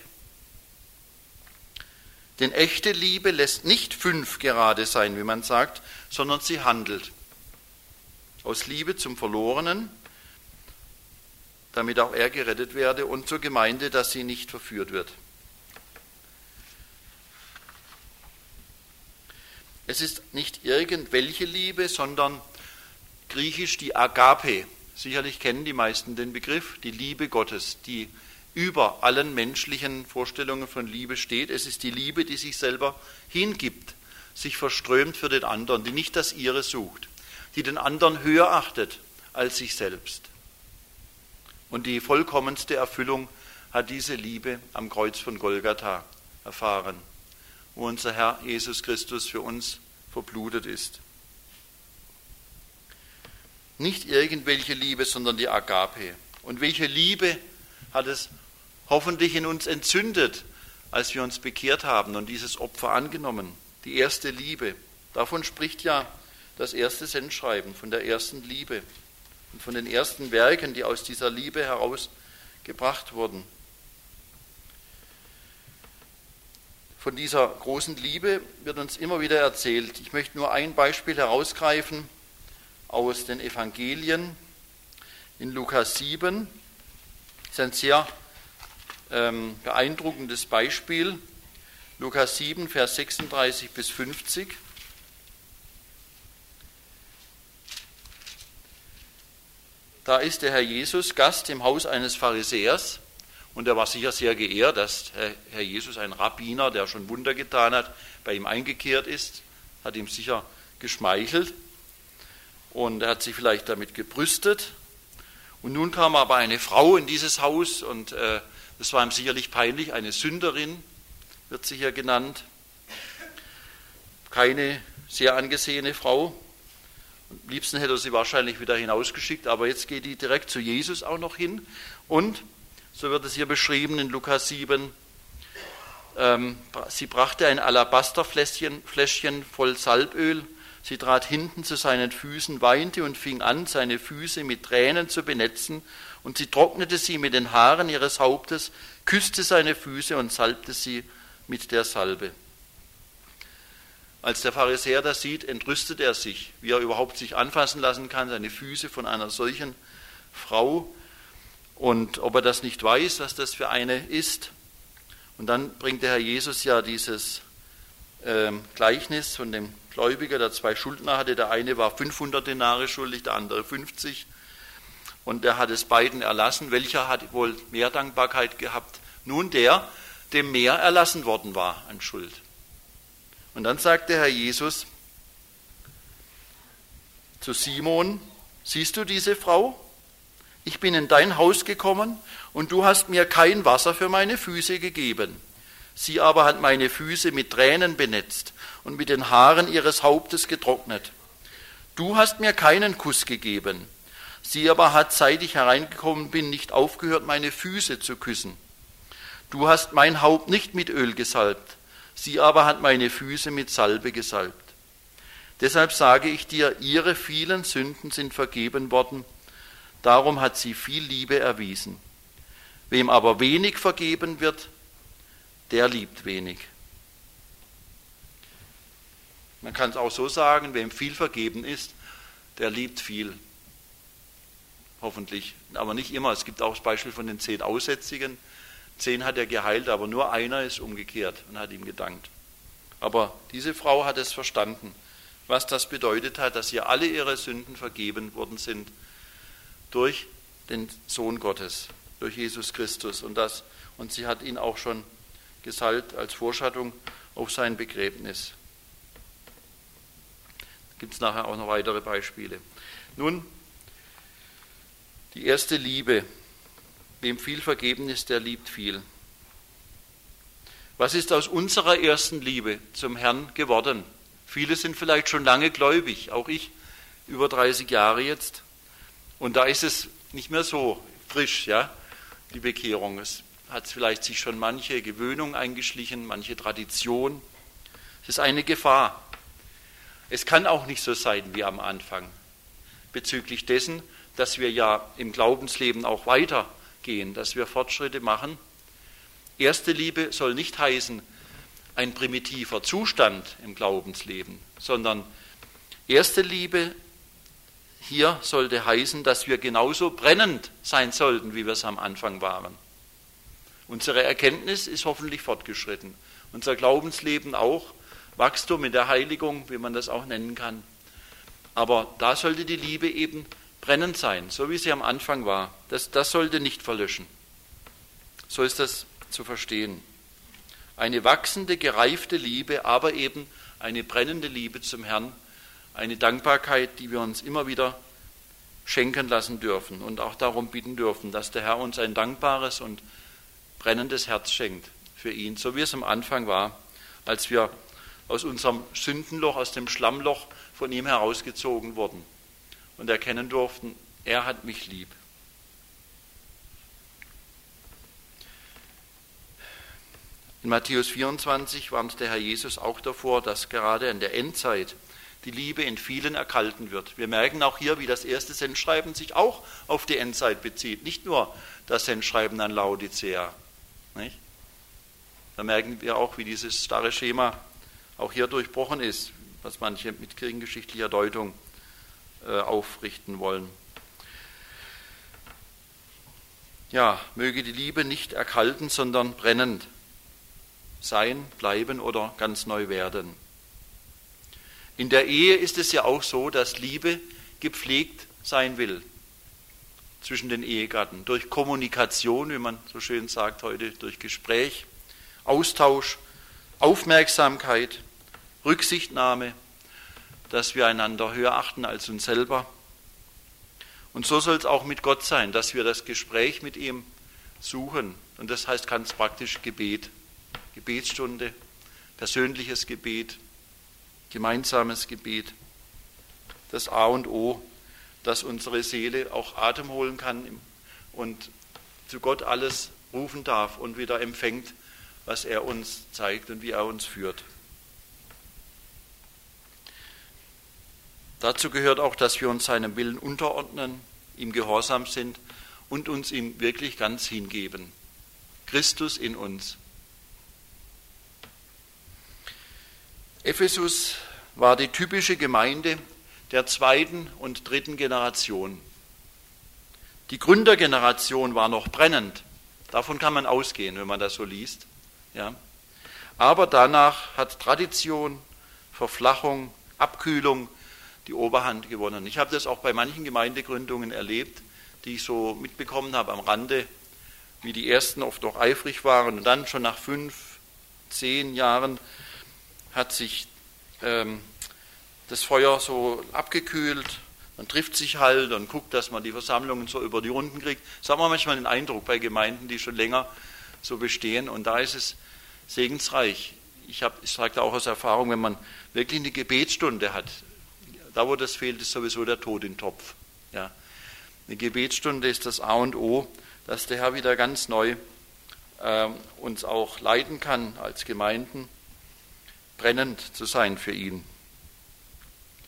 Denn echte Liebe lässt nicht 5 gerade sein, wie man sagt, sondern sie handelt. Aus Liebe zum Verlorenen, damit auch er gerettet werde, und zur Gemeinde, dass sie nicht verführt wird. Es ist nicht irgendwelche Liebe, sondern griechisch die Agape. Sicherlich kennen die meisten den Begriff, die Liebe Gottes, die über allen menschlichen Vorstellungen von Liebe steht. Es ist die Liebe, die sich selber hingibt, sich verströmt für den anderen, die nicht das ihre sucht, die den anderen höher achtet als sich selbst. Und die vollkommenste Erfüllung hat diese Liebe am Kreuz von Golgatha erfahren, wo unser Herr Jesus Christus für uns verblutet ist. Nicht irgendwelche Liebe, sondern die Agape. Und welche Liebe hat es hoffentlich in uns entzündet, als wir uns bekehrt haben und dieses Opfer angenommen? Die erste Liebe. Davon spricht ja das erste Sendschreiben, von der ersten Liebe und von den ersten Werken, die aus dieser Liebe herausgebracht wurden. Von dieser großen Liebe wird uns immer wieder erzählt. Ich möchte nur ein Beispiel herausgreifen aus den Evangelien. In Lukas 7 ist ein sehr beeindruckendes Beispiel. Lukas 7, Vers 36 bis 50. Da ist der Herr Jesus Gast im Haus eines Pharisäers. Und er war sicher sehr geehrt, dass Herr Jesus, ein Rabbiner, der schon Wunder getan hat, bei ihm eingekehrt ist, hat ihm sicher geschmeichelt und er hat sich vielleicht damit gebrüstet. Und nun kam aber eine Frau in dieses Haus und das war ihm sicherlich peinlich, eine Sünderin wird sie hier genannt, keine sehr angesehene Frau. Am liebsten hätte er sie wahrscheinlich wieder hinausgeschickt, aber jetzt geht die direkt zu Jesus auch noch hin und so wird es hier beschrieben in Lukas 7. Sie brachte ein Alabasterfläschchen voll Salböl. Sie trat hinten zu seinen Füßen, weinte und fing an, seine Füße mit Tränen zu benetzen. Und sie trocknete sie mit den Haaren ihres Hauptes, küsste seine Füße und salbte sie mit der Salbe. Als der Pharisäer das sieht, entrüstet er sich, wie er überhaupt sich anfassen lassen kann, seine Füße von einer solchen Frau. Und ob er das nicht weiß, was das für eine ist. Und dann bringt der Herr Jesus ja dieses Gleichnis von dem Gläubiger, der 2 Schuldner hatte. Der eine war 500 Denare schuldig, der andere 50. Und er hat es beiden erlassen. Welcher hat wohl mehr Dankbarkeit gehabt? Nun der, dem mehr erlassen worden war an Schuld. Und dann sagt der Herr Jesus zu Simon, siehst du diese Frau? Ich bin in dein Haus gekommen und du hast mir kein Wasser für meine Füße gegeben. Sie aber hat meine Füße mit Tränen benetzt und mit den Haaren ihres Hauptes getrocknet. Du hast mir keinen Kuss gegeben. Sie aber hat, seit ich hereingekommen bin, nicht aufgehört, meine Füße zu küssen. Du hast mein Haupt nicht mit Öl gesalbt. Sie aber hat meine Füße mit Salbe gesalbt. Deshalb sage ich dir, ihre vielen Sünden sind vergeben worden, darum hat sie viel Liebe erwiesen. Wem aber wenig vergeben wird, der liebt wenig. Man kann es auch so sagen, wem viel vergeben ist, der liebt viel. Hoffentlich, aber nicht immer. Es gibt auch das Beispiel von den 10 Aussätzigen. 10 hat er geheilt, aber nur einer ist umgekehrt und hat ihm gedankt. Aber diese Frau hat es verstanden, was das bedeutet hat, dass ihr alle ihre Sünden vergeben worden sind durch den Sohn Gottes, durch Jesus Christus. Und sie hat ihn auch schon gesalbt als Vorschattung auf sein Begräbnis. Da gibt es nachher auch noch weitere Beispiele. Nun, die erste Liebe. Wem viel vergeben ist, der liebt viel. Was ist aus unserer ersten Liebe zum Herrn geworden? Viele sind vielleicht schon lange gläubig, auch ich, über 30 Jahre jetzt. Und da ist es nicht mehr so frisch, ja, die Bekehrung. Es hat vielleicht sich schon manche Gewöhnung eingeschlichen, manche Tradition. Es ist eine Gefahr. Es kann auch nicht so sein wie am Anfang, bezüglich dessen, dass wir ja im Glaubensleben auch weitergehen, dass wir Fortschritte machen. Erste Liebe soll nicht heißen, ein primitiver Zustand im Glaubensleben, sondern erste Liebe hier sollte heißen, dass wir genauso brennend sein sollten, wie wir es am Anfang waren. Unsere Erkenntnis ist hoffentlich fortgeschritten. Unser Glaubensleben auch, Wachstum in der Heiligung, wie man das auch nennen kann. Aber da sollte die Liebe eben brennend sein, so wie sie am Anfang war. Das sollte nicht verlöschen. So ist das zu verstehen. Eine wachsende, gereifte Liebe, aber eben eine brennende Liebe zum Herrn, eine Dankbarkeit, die wir uns immer wieder schenken lassen dürfen und auch darum bitten dürfen, dass der Herr uns ein dankbares und brennendes Herz schenkt für ihn, so wie es am Anfang war, als wir aus unserem Sündenloch, aus dem Schlammloch von ihm herausgezogen wurden und erkennen durften, er hat mich lieb. In Matthäus 24 warnt der Herr Jesus auch davor, dass gerade in der Endzeit die Liebe in vielen erkalten wird. Wir merken auch hier, wie das erste Sendschreiben sich auch auf die Endzeit bezieht, nicht nur das Sendschreiben an Laodicea. Nicht? Da merken wir auch, wie dieses starre Schema auch hier durchbrochen ist, was manche mit kirchengeschichtlicher Deutung aufrichten wollen. Ja, möge die Liebe nicht erkalten, sondern brennend sein, bleiben oder ganz neu werden. In der Ehe ist es ja auch so, dass Liebe gepflegt sein will zwischen den Ehegatten. Durch Kommunikation, wie man so schön sagt heute, durch Gespräch, Austausch, Aufmerksamkeit, Rücksichtnahme, dass wir einander höher achten als uns selber. Und so soll es auch mit Gott sein, dass wir das Gespräch mit ihm suchen. Und das heißt ganz praktisch Gebet, Gebetsstunde, persönliches Gebet, gemeinsames Gebet, das A und O, dass unsere Seele auch Atem holen kann und zu Gott alles rufen darf und wieder empfängt, was er uns zeigt und wie er uns führt. Dazu gehört auch, dass wir uns seinem Willen unterordnen, ihm gehorsam sind und uns ihm wirklich ganz hingeben. Christus in uns. Ephesus war die typische Gemeinde der 2. und 3. Generation. Die Gründergeneration war noch brennend. Davon kann man ausgehen, wenn man das so liest. Ja. Aber danach hat Tradition, Verflachung, Abkühlung die Oberhand gewonnen. Ich habe das auch bei manchen Gemeindegründungen erlebt, die ich so mitbekommen habe am Rande, wie die ersten oft noch eifrig waren und dann schon nach 5, 10 Jahren hat sich das Feuer so abgekühlt, man trifft sich halt und guckt, dass man die Versammlungen so über die Runden kriegt. Das hat man manchmal den Eindruck bei Gemeinden, die schon länger so bestehen und da ist es segensreich. Ich sage da auch aus Erfahrung, wenn man wirklich eine Gebetsstunde hat, da wo das fehlt, ist sowieso der Tod im Topf. Ja. Eine Gebetsstunde ist das A und O, dass der Herr wieder ganz neu uns auch leiten kann als Gemeinden, brennend zu sein für ihn.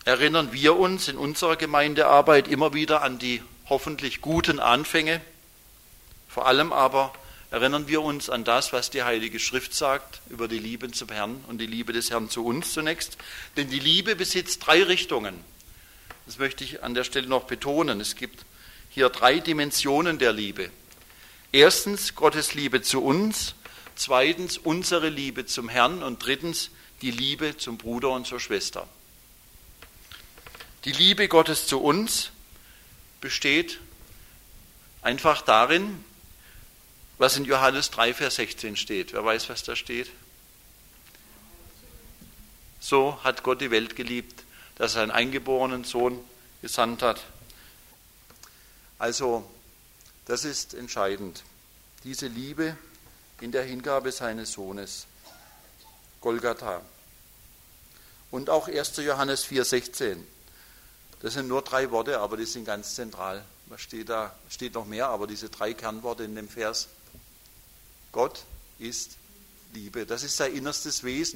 erinnern wir uns in unserer Gemeindearbeit immer wieder an die hoffentlich guten Anfänge. Vor allem aber erinnern wir uns an das, was die Heilige Schrift sagt über die Liebe zum Herrn und die Liebe des Herrn zu uns zunächst. Denn die Liebe besitzt 3 Richtungen. Das möchte ich an der Stelle noch betonen. Es gibt hier 3 Dimensionen der Liebe. Erstens Gottes Liebe zu uns, zweitens unsere Liebe zum Herrn und drittens die Liebe zum Bruder und zur Schwester. Die Liebe Gottes zu uns besteht einfach darin, was in Johannes 3, Vers 16 steht. Wer weiß, was da steht? So hat Gott die Welt geliebt, dass er einen eingeborenen Sohn gesandt hat. Also, das ist entscheidend. Diese Liebe in der Hingabe seines Sohnes. Golgatha. Und auch 1. Johannes 4, 16. Das sind nur 3 Worte, aber die sind ganz zentral. Was steht da? Steht noch mehr, aber diese 3 Kernworte in dem Vers. Gott ist Liebe. Das ist sein innerstes Wesen.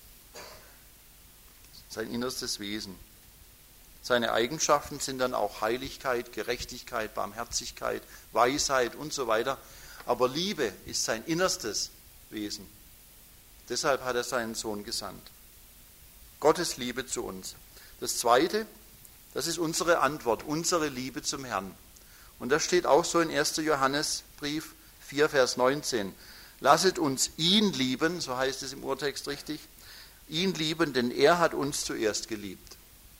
Sein innerstes Wesen. Seine Eigenschaften sind dann auch Heiligkeit, Gerechtigkeit, Barmherzigkeit, Weisheit und so weiter. Aber Liebe ist sein innerstes Wesen. Deshalb hat er seinen Sohn gesandt. Gottes Liebe zu uns. Das Zweite, das ist unsere Antwort, unsere Liebe zum Herrn. Und das steht auch so in 1. Johannesbrief 4, Vers 19. Lasset uns ihn lieben, so heißt es im Urtext richtig, ihn lieben, denn er hat uns zuerst geliebt.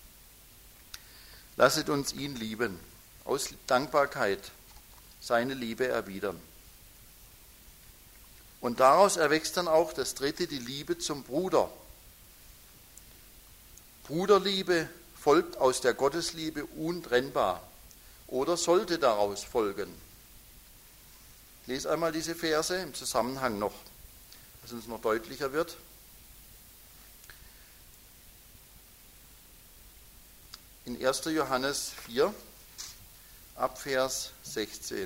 Lasset uns ihn lieben, aus Dankbarkeit seine Liebe erwidern. Und daraus erwächst dann auch das Dritte, die Liebe zum Bruder. Bruderliebe folgt aus der Gottesliebe untrennbar oder sollte daraus folgen. Ich lese einmal diese Verse im Zusammenhang noch, dass es uns noch deutlicher wird. In 1. Johannes 4, ab Vers 16.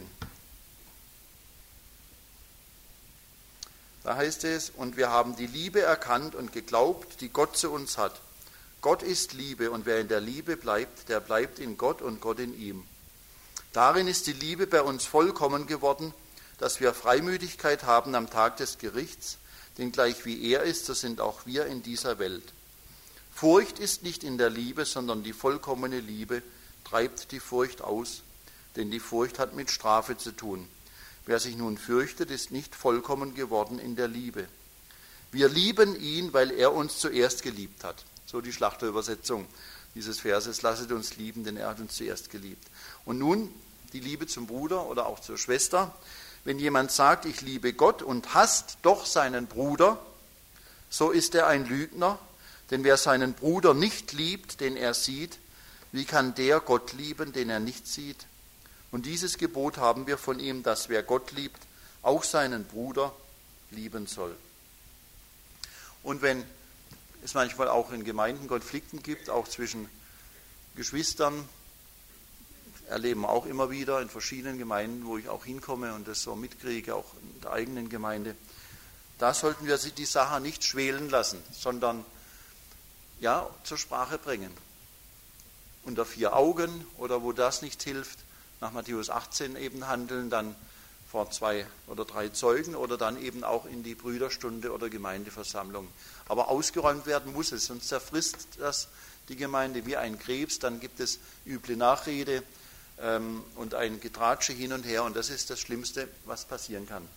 Da heißt es, und wir haben die Liebe erkannt und geglaubt, die Gott zu uns hat. Gott ist Liebe, und wer in der Liebe bleibt, der bleibt in Gott und Gott in ihm. Darin ist die Liebe bei uns vollkommen geworden, dass wir Freimütigkeit haben am Tag des Gerichts, denn gleich wie er ist, so sind auch wir in dieser Welt. Furcht ist nicht in der Liebe, sondern die vollkommene Liebe treibt die Furcht aus, denn die Furcht hat mit Strafe zu tun. Wer sich nun fürchtet, ist nicht vollkommen geworden in der Liebe. Wir lieben ihn, weil er uns zuerst geliebt hat. So die Schlachterübersetzung dieses Verses, lasset uns lieben, denn er hat uns zuerst geliebt. Und nun die Liebe zum Bruder oder auch zur Schwester. Wenn jemand sagt, ich liebe Gott und hasst doch seinen Bruder, so ist er ein Lügner, denn wer seinen Bruder nicht liebt, den er sieht, wie kann der Gott lieben, den er nicht sieht? Und dieses Gebot haben wir von ihm, dass wer Gott liebt, auch seinen Bruder lieben soll. Und wenn es manchmal auch in Gemeinden Konflikten gibt, auch zwischen Geschwistern, erleben wir auch immer wieder in verschiedenen Gemeinden, wo ich auch hinkomme und das so mitkriege, auch in der eigenen Gemeinde, da sollten wir die Sache nicht schwelen lassen, sondern ja, zur Sprache bringen. Unter 4 Augen oder wo das nicht hilft, nach Matthäus 18 eben handeln, dann vor 2 oder 3 Zeugen oder dann eben auch in die Brüderstunde oder Gemeindeversammlung. Aber ausgeräumt werden muss es, sonst zerfrisst das die Gemeinde wie ein Krebs, dann gibt es üble Nachrede und ein Getratsche hin und her und das ist das Schlimmste, was passieren kann.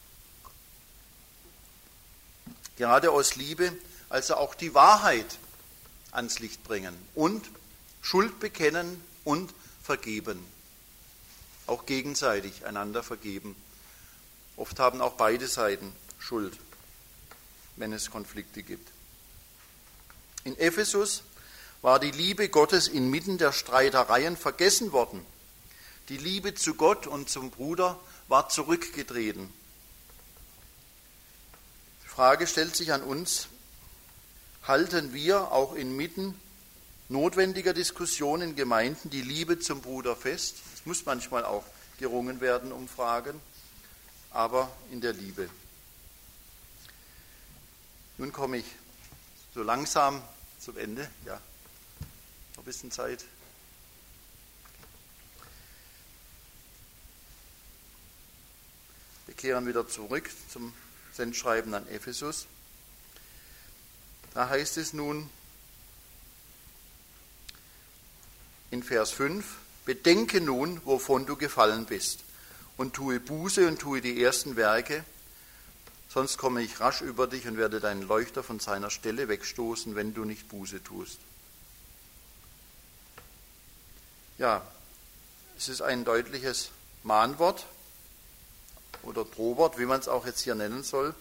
Gerade aus Liebe, also auch die Wahrheit ans Licht bringen und Schuld bekennen und vergeben. Auch gegenseitig einander vergeben. Oft haben auch beide Seiten Schuld, wenn es Konflikte gibt. In Ephesus war die Liebe Gottes inmitten der Streitereien vergessen worden. Die Liebe zu Gott und zum Bruder war zurückgetreten. Die Frage stellt sich an uns, halten wir auch inmitten notwendiger Diskussionen in Gemeinden die Liebe zum Bruder fest? Es muss manchmal auch gerungen werden um Fragen, aber in der Liebe. Nun komme ich so langsam zum Ende. Ja. ein bisschen Zeit? Wir kehren wieder zurück zum Sendschreiben an Ephesus. Da heißt es nun in Vers 5, bedenke nun, wovon du gefallen bist, und tue Buße und tue die ersten Werke, sonst komme ich rasch über dich und werde deinen Leuchter von seiner Stelle wegstoßen, wenn du nicht Buße tust. Ja, es ist ein deutliches Mahnwort oder Drohwort, wie man es auch jetzt hier nennen soll.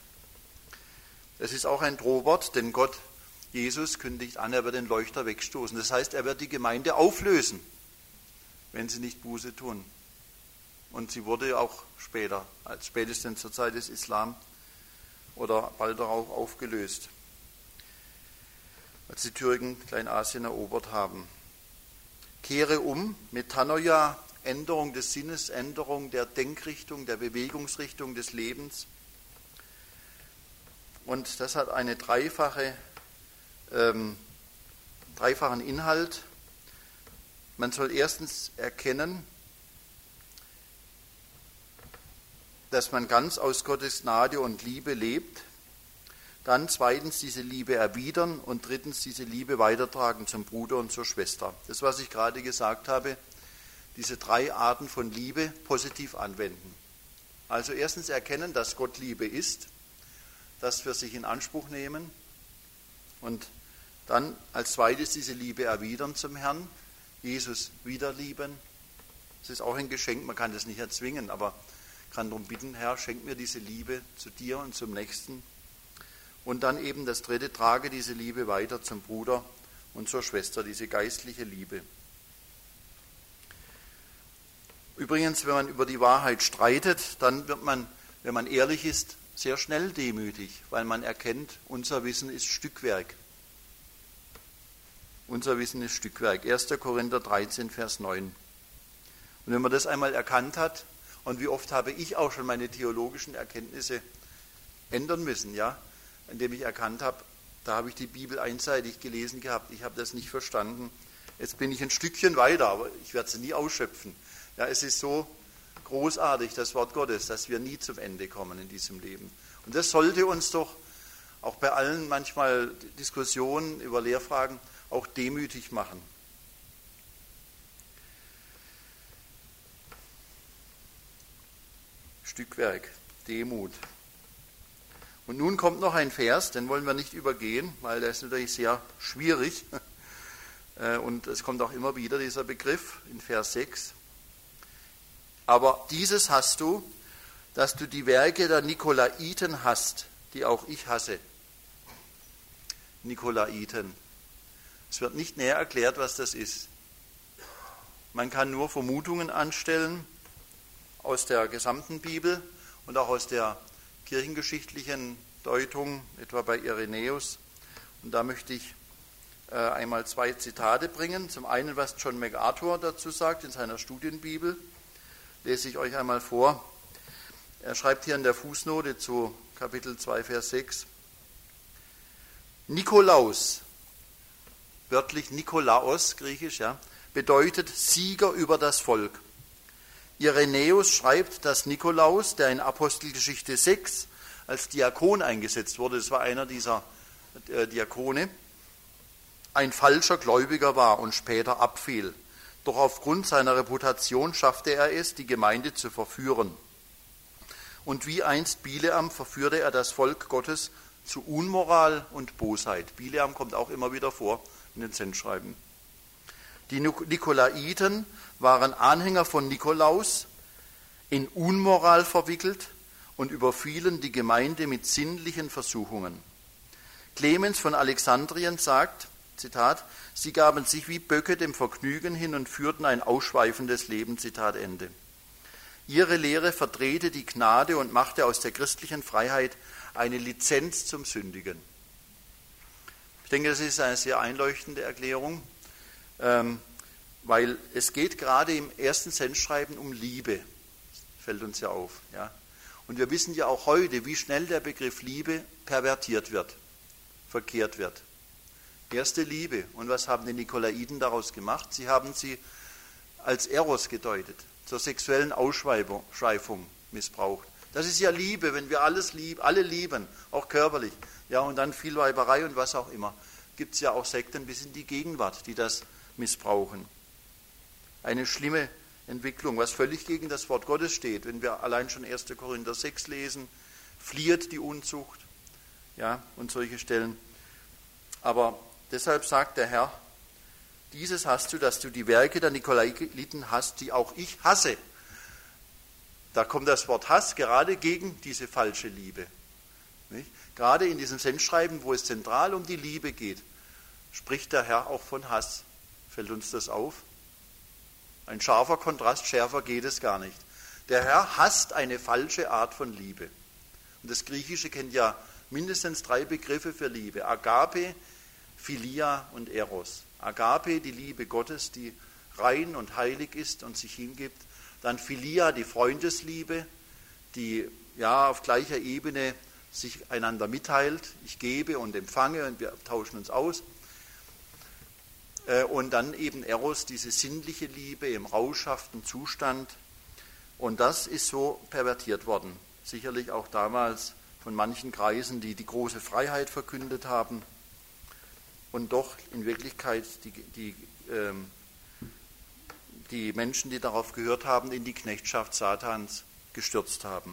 Es ist auch ein Drohwort, denn Gott, Jesus, kündigt an, er wird den Leuchter wegstoßen. Das heißt, er wird die Gemeinde auflösen, wenn sie nicht Buße tun. Und sie wurde auch später, als spätestens zur Zeit des Islam oder bald darauf aufgelöst, als die Türken Kleinasien erobert haben. Kehre um, Metanoia, Änderung des Sinnes, Änderung der Denkrichtung, der Bewegungsrichtung des Lebens. Und das hat einen dreifachen Inhalt. Man soll erstens erkennen, dass man ganz aus Gottes Gnade und Liebe lebt. Dann zweitens diese Liebe erwidern und drittens diese Liebe weitertragen zum Bruder und zur Schwester. Das, was ich gerade gesagt habe, diese 3 Arten von Liebe positiv anwenden. Also erstens erkennen, dass Gott Liebe ist, das für sich in Anspruch nehmen und dann als zweites diese Liebe erwidern zum Herrn, Jesus wieder lieben. Das ist auch ein Geschenk, man kann das nicht erzwingen, aber kann darum bitten, Herr, schenk mir diese Liebe zu dir und zum Nächsten. Und dann eben das dritte, trage diese Liebe weiter zum Bruder und zur Schwester, diese geistliche Liebe. Übrigens, wenn man über die Wahrheit streitet, dann wird man, wenn man ehrlich ist, sehr schnell demütig, weil man erkennt, unser Wissen ist Stückwerk. Unser Wissen ist Stückwerk. 1. Korinther 13, Vers 9. Und wenn man das einmal erkannt hat, und wie oft habe ich auch schon meine theologischen Erkenntnisse ändern müssen, ja, indem ich erkannt habe, da habe ich die Bibel einseitig gelesen gehabt, ich habe das nicht verstanden. Jetzt bin ich ein Stückchen weiter, aber ich werde sie nie ausschöpfen. Ja, es ist so großartig, das Wort Gottes, dass wir nie zum Ende kommen in diesem Leben. Und das sollte uns doch auch bei allen manchmal Diskussionen über Lehrfragen auch demütig machen. Stückwerk, Demut. Und nun kommt noch ein Vers, den wollen wir nicht übergehen, weil der ist natürlich sehr schwierig. Und es kommt auch immer wieder dieser Begriff in Vers 6. Aber dieses hast du, dass du die Werke der Nikolaiten hast, die auch ich hasse. Nikolaiten. Es wird nicht näher erklärt, was das ist. Man kann nur Vermutungen anstellen aus der gesamten Bibel und auch aus der kirchengeschichtlichen Deutung, etwa bei Irenäus. Und da möchte ich einmal 2 Zitate bringen. Zum einen, was John MacArthur dazu sagt in seiner Studienbibel, lese ich euch einmal vor. Er schreibt hier in der Fußnote zu Kapitel 2, Vers 6. Nikolaus, wörtlich Nikolaos, griechisch, ja, bedeutet Sieger über das Volk. Irenäus schreibt, dass Nikolaus, der in Apostelgeschichte 6 als Diakon eingesetzt wurde, das war einer dieser Diakone, ein falscher Gläubiger war und später abfiel. Doch aufgrund seiner Reputation schaffte er es, die Gemeinde zu verführen. Und wie einst Bileam verführte er das Volk Gottes zu Unmoral und Bosheit. Bileam kommt auch immer wieder vor in den Sendschreiben. Die Nikolaiten waren Anhänger von Nikolaus, in Unmoral verwickelt und überfielen die Gemeinde mit sinnlichen Versuchungen. Clemens von Alexandrien sagt, Zitat, sie gaben sich wie Böcke dem Vergnügen hin und führten ein ausschweifendes Leben, Zitat Ende. Ihre Lehre verdrehte die Gnade und machte aus der christlichen Freiheit eine Lizenz zum Sündigen. Ich denke, das ist eine sehr einleuchtende Erklärung, weil es geht gerade im ersten Sendschreiben um Liebe, fällt uns ja auf. Ja? Und wir wissen ja auch heute, wie schnell der Begriff Liebe pervertiert wird, verkehrt wird. Erste Liebe. Und was haben die Nikolaiten daraus gemacht? Sie haben sie als Eros gedeutet, zur sexuellen Ausschweifung missbraucht. Das ist ja Liebe, wenn wir alle lieben, auch körperlich. Ja, und dann viel Weiberei und was auch immer. Gibt es ja auch Sekten bis in die Gegenwart, die das missbrauchen. Eine schlimme Entwicklung, was völlig gegen das Wort Gottes steht. Wenn wir allein schon 1. Korinther 6 lesen, flieht die Unzucht, ja, und solche Stellen. Aber deshalb sagt der Herr, dieses hast du, dass du die Werke der Nikolaiten hast, die auch ich hasse. Da kommt das Wort Hass gerade gegen diese falsche Liebe. Nicht? Gerade in diesem Sendschreiben, wo es zentral um die Liebe geht, spricht der Herr auch von Hass. Fällt uns das auf? Ein scharfer Kontrast, schärfer geht es gar nicht. Der Herr hasst eine falsche Art von Liebe. Und das Griechische kennt ja mindestens 3 Begriffe für Liebe. Agape, Philia und Eros. Agape, die Liebe Gottes, die rein und heilig ist und sich hingibt. Dann Philia, die Freundesliebe, die ja auf gleicher Ebene sich einander mitteilt. Ich gebe und empfange und wir tauschen uns aus. Und dann eben Eros, diese sinnliche Liebe im rauschhaften Zustand. Und das ist so pervertiert worden. Sicherlich auch damals von manchen Kreisen, die die große Freiheit verkündet haben und doch in Wirklichkeit die Menschen, die darauf gehört haben, in die Knechtschaft Satans gestürzt haben.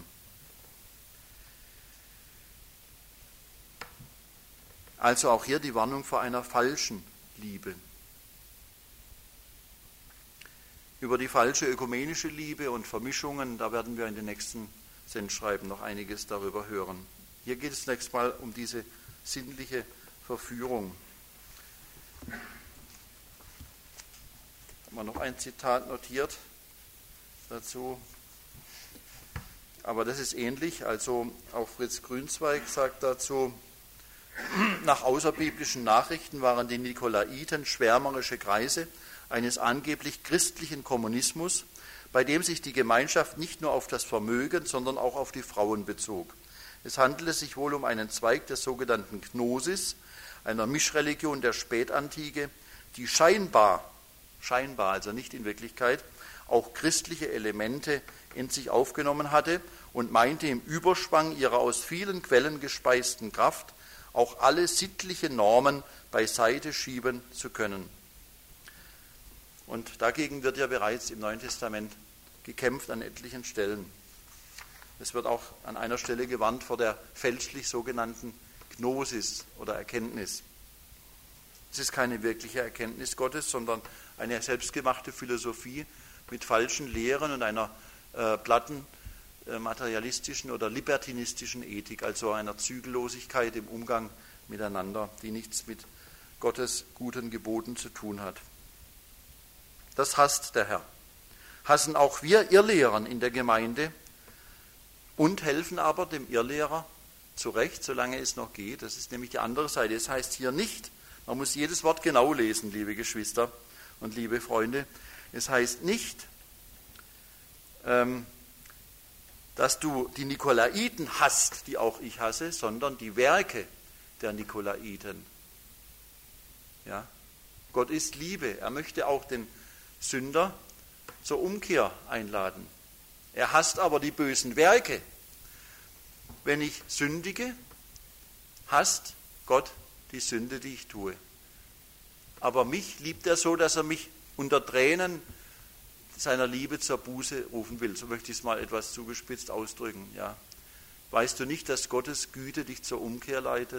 Also auch hier die Warnung vor einer falschen Liebe. Über die falsche ökumenische Liebe und Vermischungen, da werden wir in den nächsten Sendschreiben noch einiges darüber hören. Hier geht es zunächst mal um diese sinnliche Verführung. Haben wir noch ein Zitat notiert dazu. Aber das ist ähnlich. Also auch Fritz Grünzweig sagt dazu, nach außerbiblischen Nachrichten waren die Nikolaiten schwärmerische Kreise eines angeblich christlichen Kommunismus, bei dem sich die Gemeinschaft nicht nur auf das Vermögen, sondern auch auf die Frauen bezog. Es handelte sich wohl um einen Zweig der sogenannten Gnosis, einer Mischreligion der Spätantike, die scheinbar, also nicht in Wirklichkeit, auch christliche Elemente in sich aufgenommen hatte und meinte im Überschwang ihrer aus vielen Quellen gespeisten Kraft auch alle sittliche Normen beiseite schieben zu können. Und dagegen wird ja bereits im Neuen Testament gekämpft an etlichen Stellen. Es wird auch an einer Stelle gewarnt vor der fälschlich sogenannten Gnosis oder Erkenntnis. Es ist keine wirkliche Erkenntnis Gottes, sondern eine selbstgemachte Philosophie mit falschen Lehren und einer platten materialistischen oder libertinistischen Ethik, also einer Zügellosigkeit im Umgang miteinander, die nichts mit Gottes guten Geboten zu tun hat. Das hasst der Herr. Hassen auch wir Irrlehren in der Gemeinde und helfen aber dem Irrlehrer zurecht, solange es noch geht. Das ist nämlich die andere Seite. Es heißt hier nicht, man muss jedes Wort genau lesen, liebe Geschwister und liebe Freunde. Es heißt nicht, dass du die Nikolaiten hasst, die auch ich hasse, sondern die Werke der Nikolaiten. Ja? Gott ist Liebe. Er möchte auch den Sünder zur Umkehr einladen. Er hasst aber die bösen Werke. Wenn ich sündige, hasst Gott die Sünde, die ich tue. Aber mich liebt er so, dass er mich unter Tränen seiner Liebe zur Buße rufen will. So möchte ich es mal etwas zugespitzt ausdrücken. Ja. Weißt du nicht, dass Gottes Güte dich zur Umkehr leitet?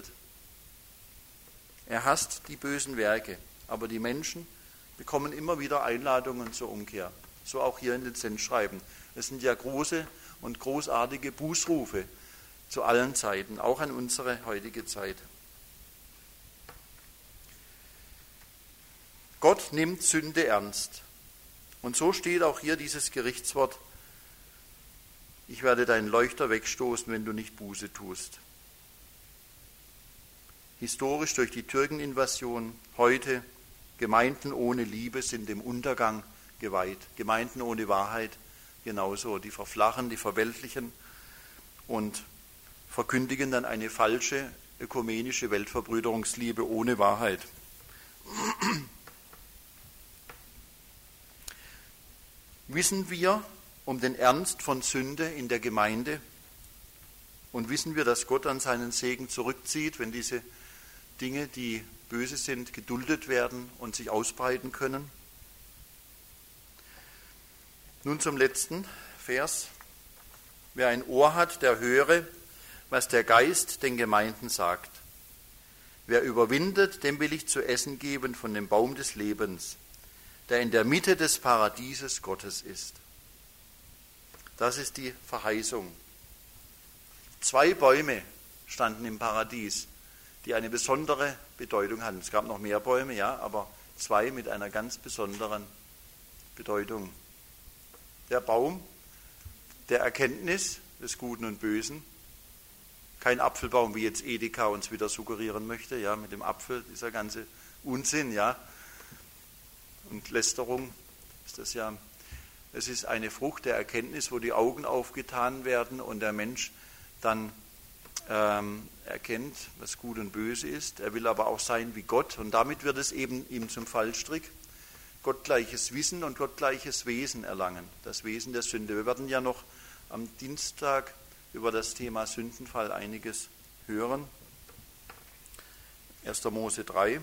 Er hasst die bösen Werke, aber die Menschen bekommen immer wieder Einladungen zur Umkehr. So auch hier in den Sendschreiben. Es sind ja große und großartige Bußrufe zu allen Zeiten, auch an unsere heutige Zeit. Gott nimmt Sünde ernst. Und so steht auch hier dieses Gerichtswort: Ich werde deinen Leuchter wegstoßen, wenn du nicht Buße tust. Historisch durch die Türkeninvasion, heute Gemeinden ohne Liebe sind dem Untergang geweiht. Gemeinden ohne Wahrheit genauso. Die verflachen, die verweltlichen und verkündigen dann eine falsche ökumenische Weltverbrüderungsliebe ohne Wahrheit. Wissen wir um den Ernst von Sünde in der Gemeinde und wissen wir, dass Gott an seinen Segen zurückzieht, wenn diese Dinge, die böse sind, geduldet werden und sich ausbreiten können? Nun zum letzten Vers. Wer ein Ohr hat, der höre, was der Geist den Gemeinden sagt. Wer überwindet, dem will ich zu essen geben von dem Baum des Lebens, der in der Mitte des Paradieses Gottes ist. Das ist die Verheißung. 2 Bäume standen im Paradies, die eine besondere Bedeutung hatten. Es gab noch mehr Bäume, ja, aber 2 mit einer ganz besonderen Bedeutung. Der Baum der Erkenntnis des Guten und Bösen, kein Apfelbaum, wie jetzt Edeka uns wieder suggerieren möchte, ja, mit dem Apfel, dieser ganze Unsinn, ja, und Lästerung ist das ja. Es ist eine Frucht der Erkenntnis, wo die Augen aufgetan werden und der Mensch dann erkennt, was gut und böse ist. Er will aber auch sein wie Gott und damit wird es eben ihm zum Fallstrick. Gottgleiches Wissen und gottgleiches Wesen erlangen, das Wesen der Sünde. Wir werden ja noch am Dienstag über das Thema Sündenfall einiges hören. 1. Mose 3.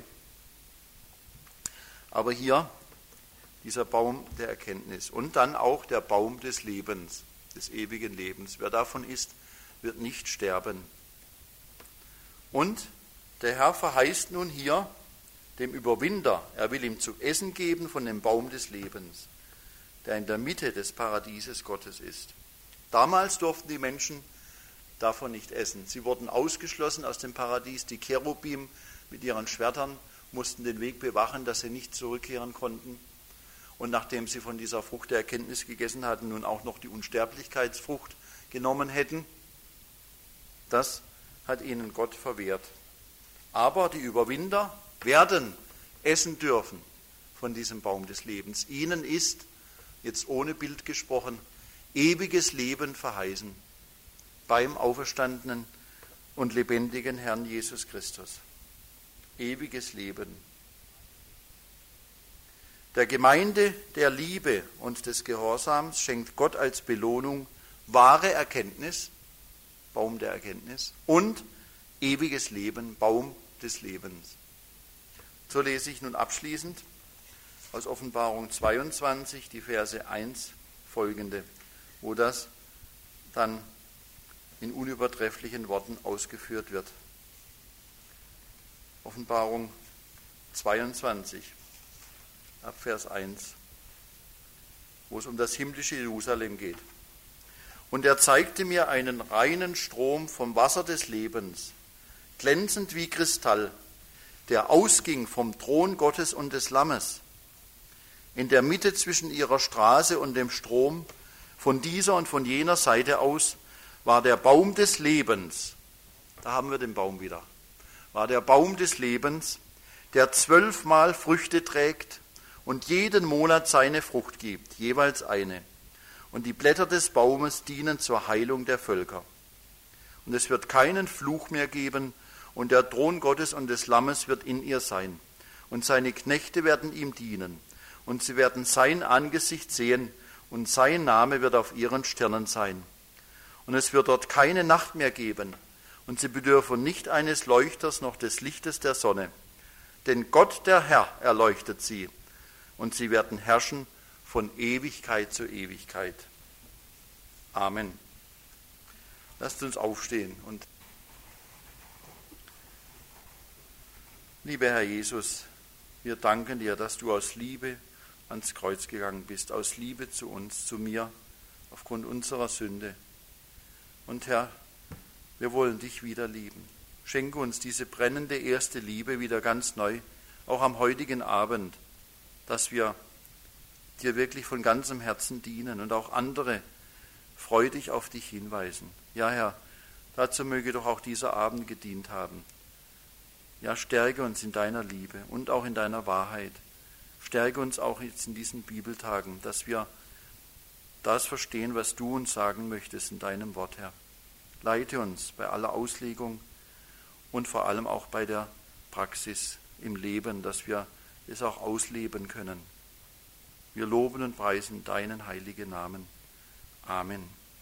Aber hier dieser Baum der Erkenntnis und dann auch der Baum des Lebens, des ewigen Lebens. Wer davon isst, wird nicht sterben. Und der Herr verheißt nun hier dem Überwinder, er will ihm zu essen geben von dem Baum des Lebens, der in der Mitte des Paradieses Gottes ist. Damals durften die Menschen davon nicht essen. Sie wurden ausgeschlossen aus dem Paradies. Die Cherubim mit ihren Schwertern mussten den Weg bewachen, dass sie nicht zurückkehren konnten. Und nachdem sie von dieser Frucht der Erkenntnis gegessen hatten, nun auch noch die Unsterblichkeitsfrucht genommen hätten, das hat ihnen Gott verwehrt. Aber die Überwinder werden essen dürfen von diesem Baum des Lebens. Ihnen ist, jetzt ohne Bild gesprochen, ewiges Leben verheißen beim auferstandenen und lebendigen Herrn Jesus Christus. Ewiges Leben. Der Gemeinde der Liebe und des Gehorsams schenkt Gott als Belohnung wahre Erkenntnis, Baum der Erkenntnis, und ewiges Leben, Baum des Lebens. So lese ich nun abschließend aus Offenbarung 22, die Verse 1 folgende, wo das dann in unübertrefflichen Worten ausgeführt wird. Offenbarung 22, ab Vers 1, wo es um das himmlische Jerusalem geht. Und er zeigte mir einen reinen Strom vom Wasser des Lebens, glänzend wie Kristall, der ausging vom Thron Gottes und des Lammes. In der Mitte zwischen ihrer Straße und dem Strom, von dieser und von jener Seite aus, war der Baum des Lebens. Da haben wir den Baum wieder. War der Baum des Lebens, der 12-mal Früchte trägt und jeden Monat seine Frucht gibt, jeweils eine. Und die Blätter des Baumes dienen zur Heilung der Völker. Und es wird keinen Fluch mehr geben, und der Thron Gottes und des Lammes wird in ihr sein. Und seine Knechte werden ihm dienen. Und sie werden sein Angesicht sehen, und sein Name wird auf ihren Stirnen sein. Und es wird dort keine Nacht mehr geben, und sie bedürfen nicht eines Leuchters noch des Lichtes der Sonne. Denn Gott, der Herr, erleuchtet sie, und sie werden herrschen von Ewigkeit zu Ewigkeit. Amen. Lasst uns aufstehen. Und lieber Herr Jesus, wir danken dir, dass du aus Liebe ans Kreuz gegangen bist, aus Liebe zu uns, zu mir, aufgrund unserer Sünde. Und Herr, wir wollen dich wieder lieben. Schenke uns diese brennende erste Liebe wieder ganz neu, auch am heutigen Abend, dass wir dir wirklich von ganzem Herzen dienen und auch andere freudig auf dich hinweisen. Ja, Herr, dazu möge doch auch dieser Abend gedient haben. Ja, stärke uns in deiner Liebe und auch in deiner Wahrheit. Stärke uns auch jetzt in diesen Bibeltagen, dass wir das verstehen, was du uns sagen möchtest in deinem Wort, Herr. Leite uns bei aller Auslegung und vor allem auch bei der Praxis im Leben, dass wir es auch ausleben können. Wir loben und preisen deinen heiligen Namen. Amen.